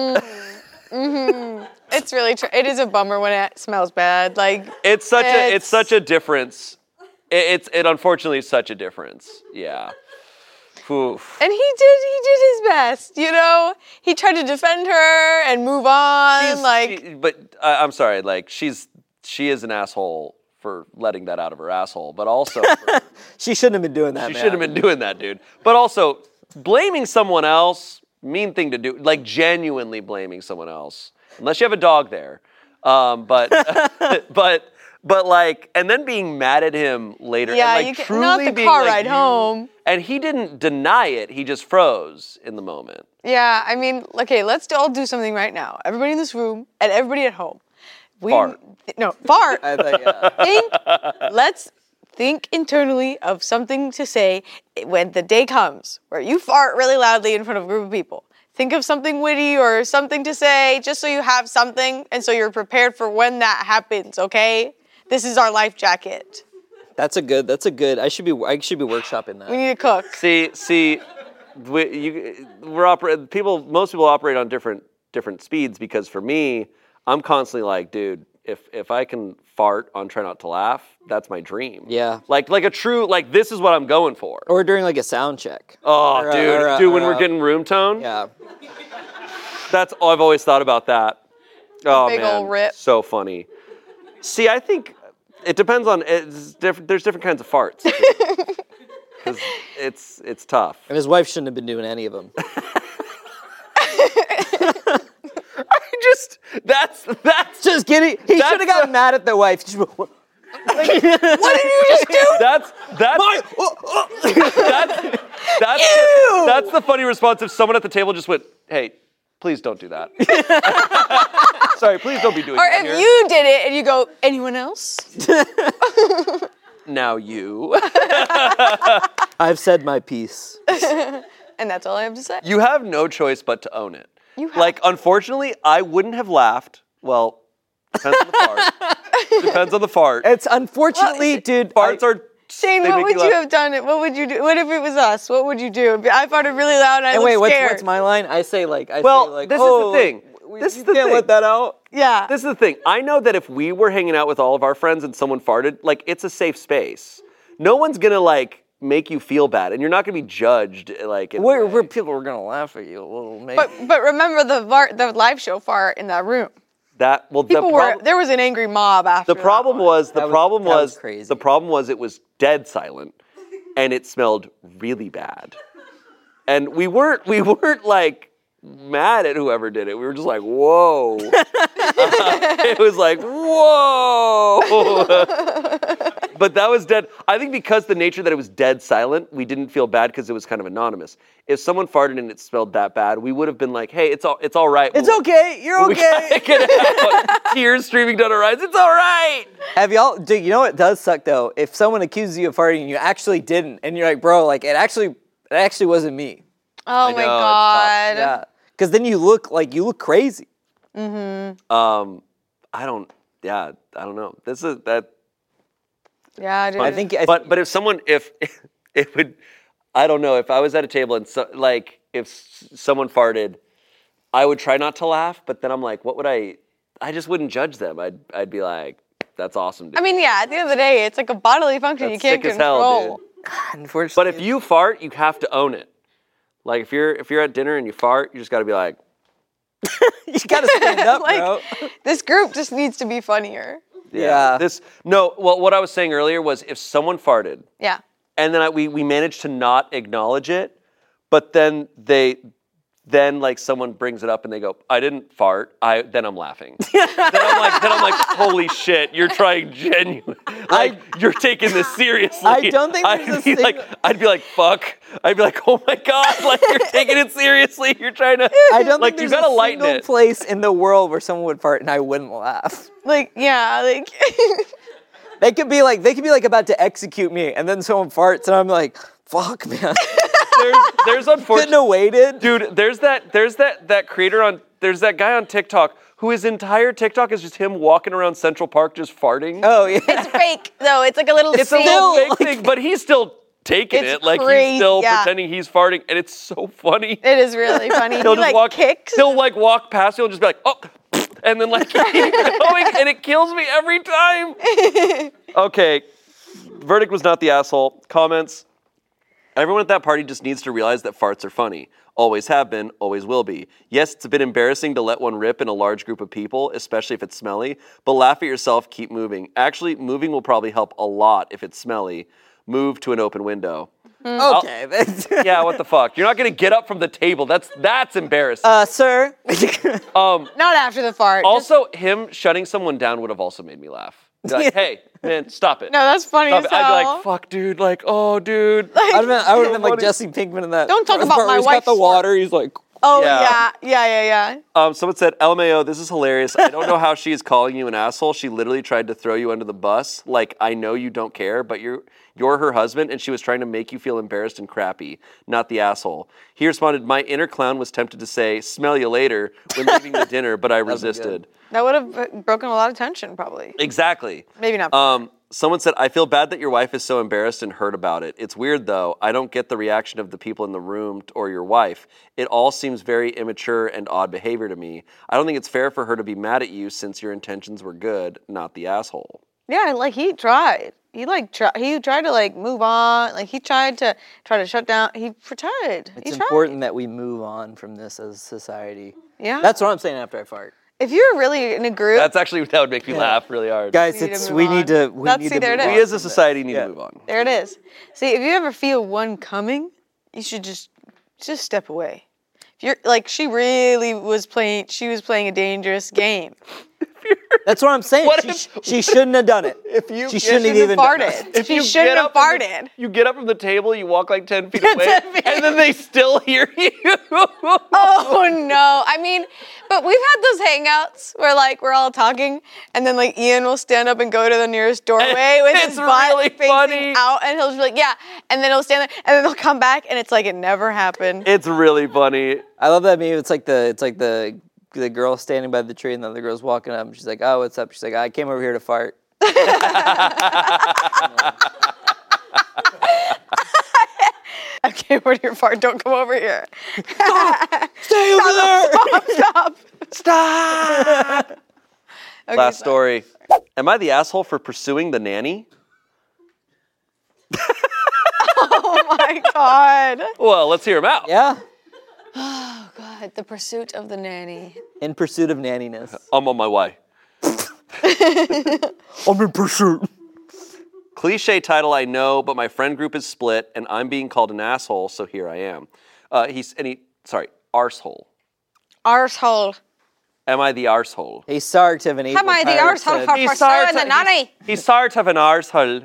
Mm-hmm. It's really true. It is a bummer when it smells bad. Like It's such a it's It's- such a difference. It, it's it unfortunately is such a difference. Yeah. Oof. And he did he did his best, you know? He tried to defend her and move on. She's- like she- but uh, I'm sorry, like she's she is an asshole for letting that out of her asshole, but also for, She shouldn't have been doing that, she man. shouldn't have been doing that, dude. But also blaming someone else, mean thing to do. Like genuinely blaming someone else, unless you have a dog there. Um, but but but like, and then being mad at him later. Yeah, and like you can- truly not the being car like, ride you- home. And he didn't deny it. He just froze in the moment. Yeah, I mean, okay, let's all do something right now. Everybody in this room and everybody at home. We Fart. no fart. I thought, yeah. think let's think internally of something to say when the day comes where you fart really loudly in front of a group of people. Think of something witty or something to say just so you have something and so you're prepared for when that happens, okay? This is our life jacket. That's a good, that's a good, I should be, I should be workshopping that. We need to cook. See, see, we, you, we're operating. People, most people operate on different different speeds because for me, I'm constantly like, dude, if if I can fart on Try Not to Laugh, that's my dream. Yeah. Like like a true like this is what I'm going for. Or during like a sound check. Oh, Or, uh, dude, or, uh, dude, when or, we're uh, getting room tone, Yeah. that's oh, I've always thought about that. Oh Big man, ol' rip. so funny. See, I think it depends on it's different. There's different kinds of farts. Because it's it's tough. And his wife shouldn't have been doing any of them. I just that's that's Just kidding. He That's should have gotten the- mad at the wife. Just, what? What did you just do? That's that's My, that's that's Ew! that's the funny response if someone at the table just went, "Hey, please don't do that." Sorry, please don't be doing Or that if here. you did it and you go, anyone else? Now you. I've said my piece. And that's all I have to say. You have no choice but to own it. You have- Like, unfortunately, I wouldn't have laughed. Well, depends on the fart. Depends on the fart. It's unfortunately, dude. Farts I- are. Shane, they what make would you laugh. have done? It. What would you do? What if it was us? What would you do? If I farted really loud and I And looked wait, what's, scared. what's my line? I say like, I Well, say like, this is the oh, thing. like, This you is the can't thing. let that out. Yeah. This is the thing. I know that if we were hanging out with all of our friends and someone farted, like, it's a safe space. No one's gonna like make you feel bad, and you're not gonna be judged. Like, in a Where, way. where people are gonna laugh at you a little, maybe. But but remember the var- the live show fart in that room. that well, People the were prob- there was an angry mob after. The problem that one. was the That was- problem that was was, crazy. the problem was it was dead silent, and it smelled really bad. And we weren't we weren't like mad at whoever did it. We were just like, whoa. It was like, whoa. But that was dead. I think because the nature that it was dead silent, we didn't feel bad because it was kind of anonymous. If someone farted and it smelled that bad, we would have been like, hey, it's all it's all right. It's We'll- okay. You're we okay. gotta get out. Tears streaming down our eyes. It's all right. Have y'all? Dude, you know what does suck though? If someone accuses you of farting and you actually didn't, and you're like, bro, like it actually, it actually wasn't me. Oh I my know, it's tough. god. Yeah. Because then you look like you look crazy. Um, I don't. Yeah, I don't know. This is that. Yeah, dude. I think. I But but if someone if it would, I don't know. If I was at a table and so like if s- someone farted, I would try not to laugh. But then I'm like, what would I? I just wouldn't judge them. I'd I'd be like, that's awesome. Dude. I mean, yeah. At the end of the day, it's like a bodily function That's you can't sick as control. hell, dude. unfortunately. But if you fart, you have to own it. Like if you're if you're at dinner and you fart, you just got to be like, you gotta stand up, Like, bro. This group just needs to be funnier. Yeah. This no. Well, what I was saying earlier was if someone farted. Yeah. And then I, we we managed to not acknowledge it, but then they, then like someone brings it up and they go, "I didn't fart." I then I'm laughing. then I'm like, then I'm like, "Holy shit! You're trying genuine. Like you're taking this seriously." I don't think I'd there's a be like, single- I'd be like, "Fuck!" I'd be like, "Oh my god! Like you're taking it seriously. You're trying to I don't like think you there's gotta a lighten single it." place in the world where someone would fart and I wouldn't laugh. Like, yeah, like They could be like, they could be like about to execute me, and then someone farts, and I'm like, "Fuck, man, There's, there's couldn't unfortunately. have waited." Dude, there's that there's that that creator on there's that guy on TikTok who his entire TikTok is just him walking around Central Park just farting. Oh yeah. it's fake though. It's like a little it's a scene. little fake like- thing, but he's still taking It's it. Like crazy, he's still yeah. pretending he's farting, and it's so funny. It is really funny. He'll he just like walk kicks. He'll like walk past you and just be like, oh, and then like keep going, and it kills me every time. Okay, verdict was not the asshole. Comments. Everyone at that party just needs to realize that farts are funny. Always have been, always will be. Yes, it's a bit embarrassing to let one rip in a large group of people, especially if it's smelly, but laugh at yourself, keep moving. Actually, moving will probably help a lot if it's smelly. Move to an open window. Okay. that's- Yeah, what the fuck? You're not gonna get up from the table. That's that's embarrassing. Uh, sir. Not after the fart. just- also, him shutting someone down would have also made me laugh. Be like, hey, man, stop it. no, that's funny Stop as it. I'd be hell. like, fuck, dude. Like, oh, dude. I'd have been, I would have been like funny. Jesse Pinkman in that. Don't talk first about part where my he's got wife's the fart. water. He's like, oh Yeah. yeah, yeah, yeah, yeah. Um, someone said, L M A O, this is hilarious. I don't know how she is calling you an asshole. She literally tried to throw you under the bus. Like, I know you don't care, but you're you're her husband, and she was trying to make you feel embarrassed and crappy, not the asshole. He responded, my inner clown was tempted to say, smell you later, when leaving the dinner, but I resisted. That would have broken a lot of tension, probably. Exactly. Maybe not. Um, someone said, I feel bad that your wife is so embarrassed and hurt about it. It's weird, though. I don't get the reaction of the people in the room t- or your wife. It all seems very immature and odd behavior to me. I don't think it's fair for her to be mad at you since your intentions were good, not the asshole. Yeah, like he tried. He like try, he tried to like move on. Like he tried to try to shut down. He tried. it's he tried. important that we move on from this as a society. Yeah. That's what I'm saying after I fart. If you're really in a group, That's actually, that would make me laugh really hard. Guys, We need to it's move we on. need to we That's- need see, to there it move is. on We as a from this. society need Yeah. to move on. there it is. See, if you ever feel one coming, you should just just step away. If you're like she really was playing, she was playing a dangerous game. That's what I'm saying. What She, if- sh- she shouldn't have done it. If you- she if shouldn't you have even done it. farted. If She you shouldn't get have up from the- farted. you get up from the table, you walk like ten feet away, ten feet. and then they still hear you. Oh no! I mean, but we've had those hangouts where like we're all talking, and then like Ian will stand up and go to the nearest doorway with It's his butt really facing funny. out, and he'll just be like, "Yeah," and then he'll stand there, and then they'll come back, and it's like it never happened. It's really funny. I love that meme. It's like the it's like the the girl standing by the tree and the other girl's walking up and she's like, "Oh, what's up?" She's like, "I came over here to fart." Okay, where do you fart? Don't come over here. Stay over there. Stop! Stop! Stop. Okay, Last sorry. story. Am I the asshole for pursuing the nanny? Oh my God! Well, let's hear him out. Yeah. Oh God! The pursuit of the nanny. In pursuit of nanniness. I'm on my way. I'm in pursuit. Cliche title, I know, but my friend group is split, and I'm being called an asshole, so here I am. Uh, he's and he, sorry, arsehole. Arsehole. Am I the arsehole? He's sorry to have an Am I the pirate arsehole said- for He's pursuing to- the nanny? He's, he's sorry to have an arsehole.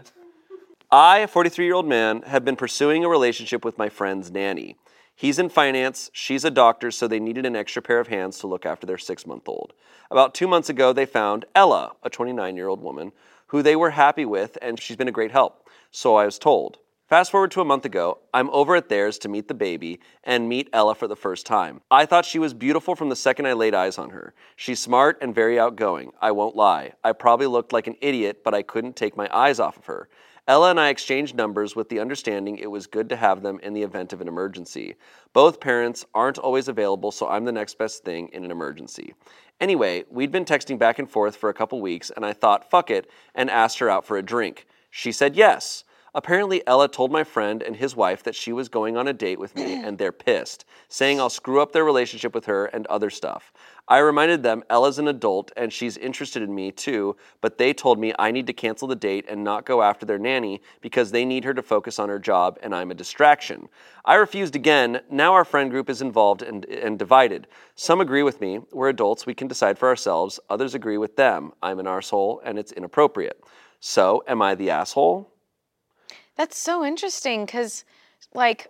I, a forty-three-year-old man, have been pursuing a relationship with my friend's nanny. He's in finance, she's a doctor, so they needed an extra pair of hands to look after their six-month-old. About two months ago, they found Ella, a twenty-nine-year-old woman, who they were happy with, and she's been a great help. So I was told. Fast forward to a month ago, I'm over at theirs to meet the baby and meet Ella for the first time. I thought she was beautiful from the second I laid eyes on her. She's smart and very outgoing, I won't lie. I probably looked like an idiot, but I couldn't take my eyes off of her. Ella and I exchanged numbers with the understanding it was good to have them in the event of an emergency. Both parents aren't always available, so I'm the next best thing in an emergency. Anyway, we'd been texting back and forth for a couple weeks, and I thought, fuck it, and asked her out for a drink. She said yes. Apparently, Ella told my friend and his wife that she was going on a date with me, and they're pissed, saying I'll screw up their relationship with her and other stuff. I reminded them Ella's an adult and she's interested in me too, but they told me I need to cancel the date and not go after their nanny because they need her to focus on her job and I'm a distraction. I refused again. Now our friend group is involved and, and divided. Some agree with me. We're adults. We can decide for ourselves. Others agree with them. I'm an arsehole and it's inappropriate. So, am I the asshole? That's so interesting because, like,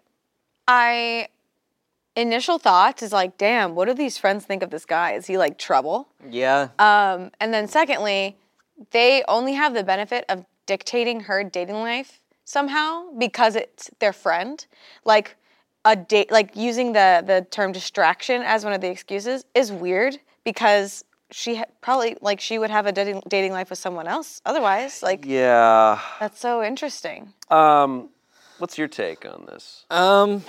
I initial thoughts is like, damn, what do these friends think of this guy? Is he like trouble? Yeah. Um, and then secondly, they only have the benefit of dictating her dating life somehow because it's their friend. Like a date, like using the the term distraction as one of the excuses is weird because she ha- probably like she would have a dating dating life with someone else otherwise. Like Yeah. that's so interesting. Um, what's your take on this? Um,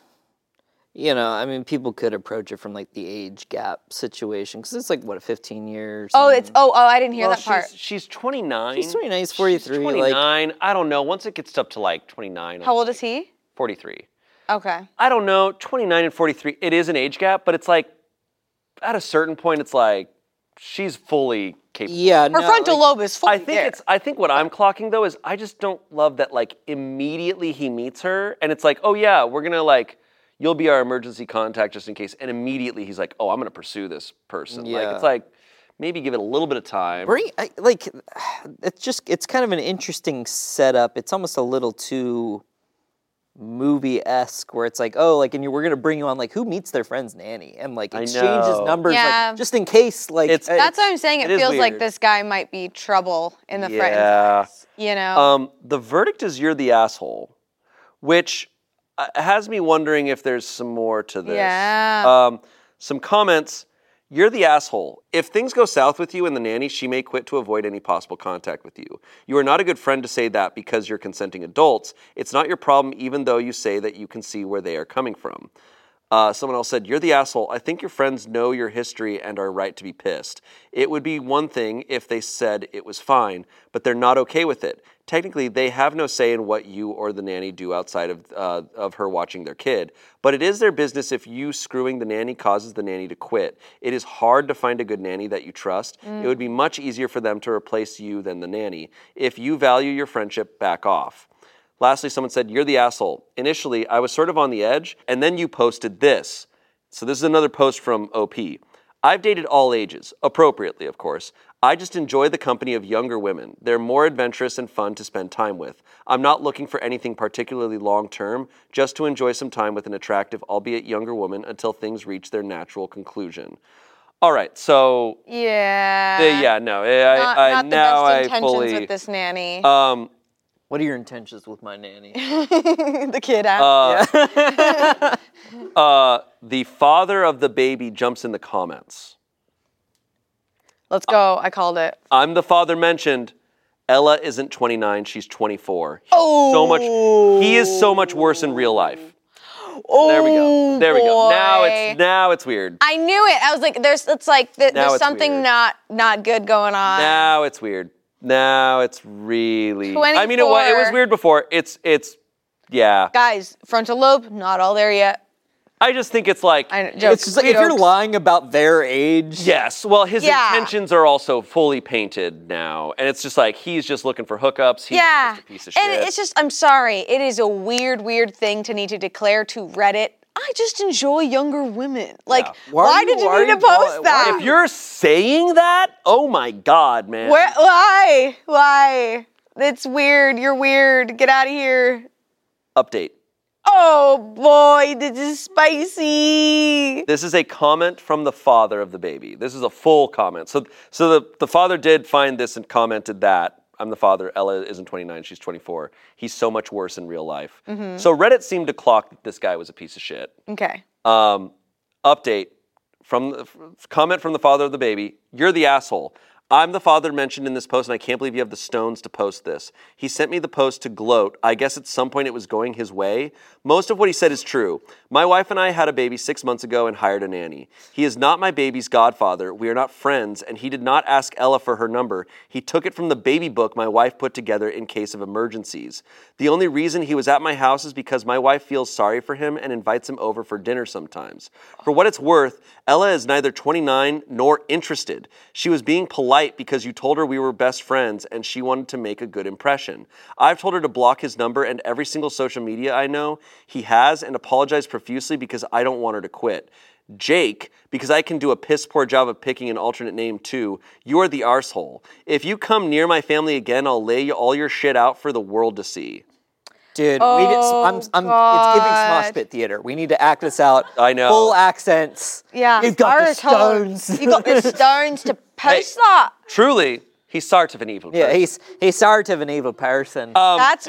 you know, I mean, people could approach it from like the age gap situation because it's like what, fifteen years. Oh, it's oh oh I didn't hear Well, that part. She's, she's twenty-nine. She's twenty-nine, he's forty-three, She's like- twenty-nine. I don't know. Once it gets up to like twenty-nine. How old is he? forty-three. Okay. I don't know. twenty-nine and forty-three. It is an age gap, but it's like at a certain point, it's like she's fully capable. Yeah, Her no, frontal like, lobe is fully I think there. it's. I think what I'm clocking though is I just don't love that like immediately he meets her and it's like, oh yeah, we're gonna like, you'll be our emergency contact just in case, and immediately he's like, oh, I'm gonna pursue this person. Like Yeah. it's like maybe give it a little bit of time. Bring I, like it's just it's kind of an interesting setup. It's almost a little too movie-esque where it's like, oh, like, and you, we're gonna bring you on like who meets their friend's nanny and like I exchanges know. numbers, Yeah. like just in case, like It's- uh, That's what I'm saying. It, it is feels like weird. this guy might be trouble in the Yeah. friend's eyes. You know? Um, the verdict is you're the asshole, which uh, has me wondering if there's some more to this. Yeah. Um, some comments. You're the asshole. If things go south with you and the nanny, she may quit to avoid any possible contact with you. You are not a good friend to say that because you're consenting adults. It's not your problem even though you say that you can see where they are coming from. Uh, someone else said, you're the asshole. I think your friends know your history and are right to be pissed. It would be one thing if they said it was fine, but they're not okay with it. Technically, they have no say in what you or the nanny do outside of, uh, of her watching their kid. But it is their business if you screwing the nanny causes the nanny to quit. It is hard to find a good nanny that you trust. Mm. It would be much easier for them to replace you than the nanny. If you value your friendship, back off. Lastly, someone said, you're the asshole. Initially, I was sort of on the edge, and then you posted this. So this is another post from O P. I've dated all ages, appropriately, of course. I just enjoy the company of younger women. They're more adventurous and fun to spend time with. I'm not looking for anything particularly long-term, just to enjoy some time with an attractive, albeit younger woman until things reach their natural conclusion. All right, so... Yeah. Uh, yeah, no, I, Not, I, not the now best I intentions fully... with this nanny. Um, What are your intentions with my nanny? the kid asked. uh, uh, the father of the baby jumps in the comments. Let's go. I called it. I'm the father mentioned. Ella isn't twenty-nine, she's twenty-four. He's Oh. So much, he is so much worse in real life. Oh, There we go. There we go. Now boy. it's now it's weird. I knew it. I was like, there's. It's like th- Now there's it's something weird. not not good going on. Now it's weird. Now it's really. I mean, it was, it was twenty-four. weird before. It's it's, yeah. Guys, frontal lobe, not all there yet. I just think it's like. I know, jokes. It's just like if you're jokes. lying about their age. Yes. Well, his Yeah. intentions are also fully painted now, and it's just like he's just looking for hookups. He's Yeah, just a piece of and shit. it's just. I'm sorry. It is a weird, weird thing to need to declare to Reddit. I just enjoy younger women. Like, Yeah. Why why, are you- did you why are need to you- post why- that? If you're saying that, oh my God, man. Where, why? Why? It's weird. You're weird. Get out of here. Update. Oh boy, this is spicy. This is a comment from the father of the baby. This is a full comment. So, so the, the father did find this and commented that. I'm the father. Ella isn't twenty-nine. She's twenty-four. He's so much worse in real life. Mm-hmm. So Reddit seemed to clock that this guy was a piece of shit. Okay. Um, update from the, f- comment from the father of the baby. You're the asshole. I'm the father mentioned in this post, and I can't believe you have the stones to post this. He sent me the post to gloat. I guess at some point it was going his way. Most of what he said is true. My wife and I had a baby six months ago and hired a nanny. He is not my baby's godfather. We are not friends, and he did not ask Ella for her number. He took it from the baby book my wife put together in case of emergencies. The only reason he was at my house is because my wife feels sorry for him and invites him over for dinner sometimes. For what it's worth, Ella is neither twenty-nine nor interested. She was being polite because you told her we were best friends and she wanted to make a good impression. I've told her to block his number and every single social media I know he has and apologized profusely because I don't want her to quit. Jake, because I can do a piss poor job of picking an alternate name too, you're the arsehole. If you come near my family again, I'll lay all your shit out for the world to see. Dude, we did, I'm, I'm, it's giving God. Smosh Pit Theater. We need to act this out. I know. Full accents. Yeah. You've got the Arsehole. stones. You got the stones to post Hey. that. Truly, he's sort of an evil person. Yeah, he's he's sort of an evil person. That's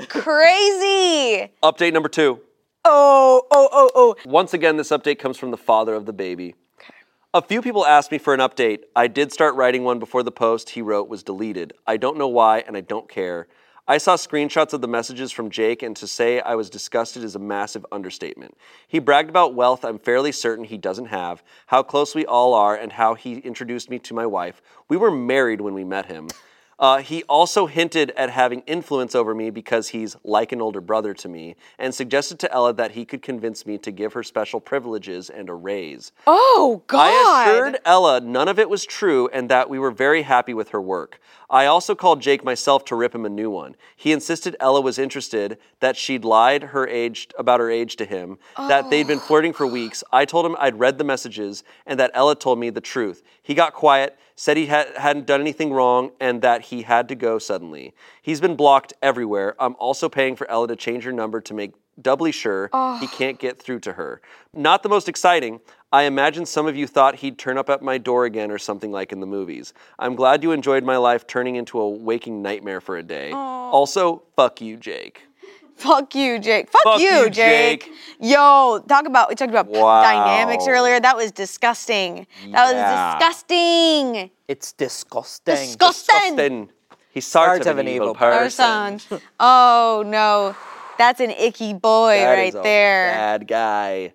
crazy. Update number two. Oh, oh, oh, oh. Once again, this update comes from the father of the baby. A few people asked me for an update. I did start writing one before the post he wrote was deleted. I don't know why, and I don't care. I saw screenshots of the messages from Jake, and to say I was disgusted is a massive understatement. He bragged about wealth I'm fairly certain he doesn't have, how close we all are, and how he introduced me to my wife. We were married when we met him. Uh, he also hinted at having influence over me because he's like an older brother to me, and suggested to Ella that he could convince me to give her special privileges and a raise. Oh, God. I assured Ella none of it was true and that we were very happy with her work. I also called Jake myself to rip him a new one. He insisted Ella was interested, that she'd lied her age about her age to him, that they'd been flirting for weeks. I told him I'd read the messages and that Ella told me the truth. He got quiet, said he ha- hadn't done anything wrong, and that he had to go suddenly. He's been blocked everywhere. I'm also paying for Ella to change her number to make doubly sure he can't get through to her. Not the most exciting. I imagine some of you thought he'd turn up at my door again or something like in the movies. I'm glad you enjoyed my life turning into a waking nightmare for a day. Also, fuck you, Jake. Fuck you, Jake. Fuck, Fuck you, you, Jake. Jake. Yo, talk about, we talked about Wow. dynamics earlier. That was disgusting. That Yeah. was disgusting. It's disgusting. Disgusting. Then he's sort of an evil person. Person. Oh, no. That's an icky boy That right is a there. bad guy.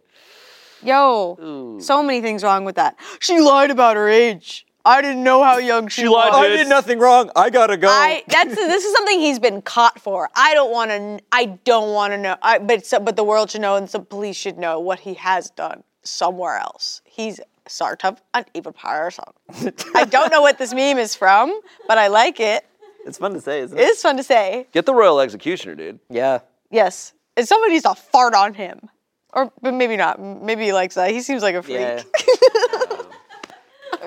Yo, so many things wrong with that. She lied about her age. I didn't know how young she, She was. lied, I dude. did nothing wrong. I gotta go. I that's this is something he's been caught for. I don't want to. I don't want to know. I, but so, but the world should know, and some police should know what he has done somewhere else. He's sort of an evil person. I don't know what this meme is from, but I like it. It's fun to say, isn't it? It is fun to say. Get the royal executioner, dude. Yeah. Yes, and somebody needs to fart on him, or but maybe not. Maybe he likes that. He seems like a freak. Yeah.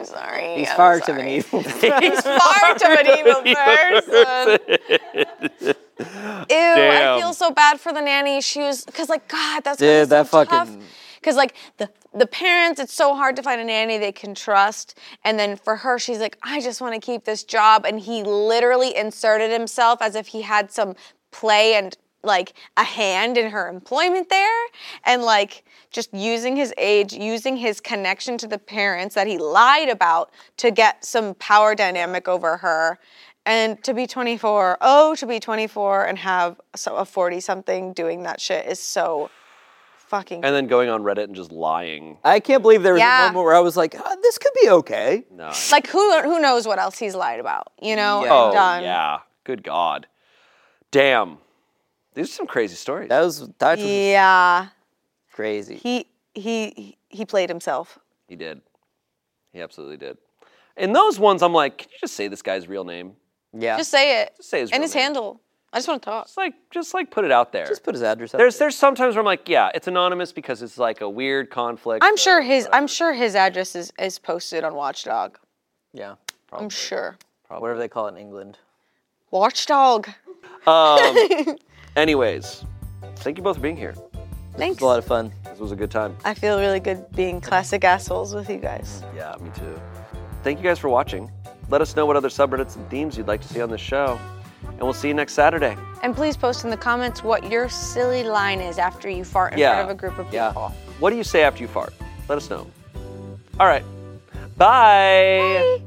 sorry. He's I'm far too sorry. an evil. He's far too an evil person. Ew, I Damn. feel so bad for the nanny. She was, cause like, God, that's Dude, gotta be that so fucking- tough. Cause like the the parents, it's so hard to find a nanny they can trust. And then for her, she's like, I just want to keep this job. And he literally inserted himself as if he had some play and like a hand in her employment there. And like just using his age, using his connection to the parents that he lied about to get some power dynamic over her. And to be twenty-four, oh, to be twenty-four and have so- a forty-something doing that shit is so fucking. And then going on Reddit and just lying. I can't believe there was Yeah. a moment where I was like, oh, this could be okay. No. Like, who who knows what else he's lied about, you know? Yeah. and Oh, done. yeah. Good God. Damn. These are some crazy stories. That was that was Yeah. crazy. He, he, he played himself. He did. He absolutely did. And those ones, I'm like, can you just say this guy's real name? Yeah. Just say it. Just say his And real his name. handle. I just want to talk. Just like, just like put it out there. Just put his address up. There's there. there's sometimes where I'm like, yeah, it's anonymous because it's like a weird conflict. I'm of sure his whatever. I'm sure his address is, is posted on Watchdog. Yeah. I'm sure. Whatever they call it in England. Watchdog. Um, anyways, thank you both for being here. Thanks. It's a lot of fun. This was a good time. I feel really good being classic assholes with you guys. Yeah, me too. Thank you guys for watching. Let us know what other subreddits and themes you'd like to see on this show. And we'll see you next Saturday. And please post in the comments what your silly line is after you fart in Yeah. front of a group of Yeah. people. What do you say after you fart? Let us know. All right. Bye. Bye.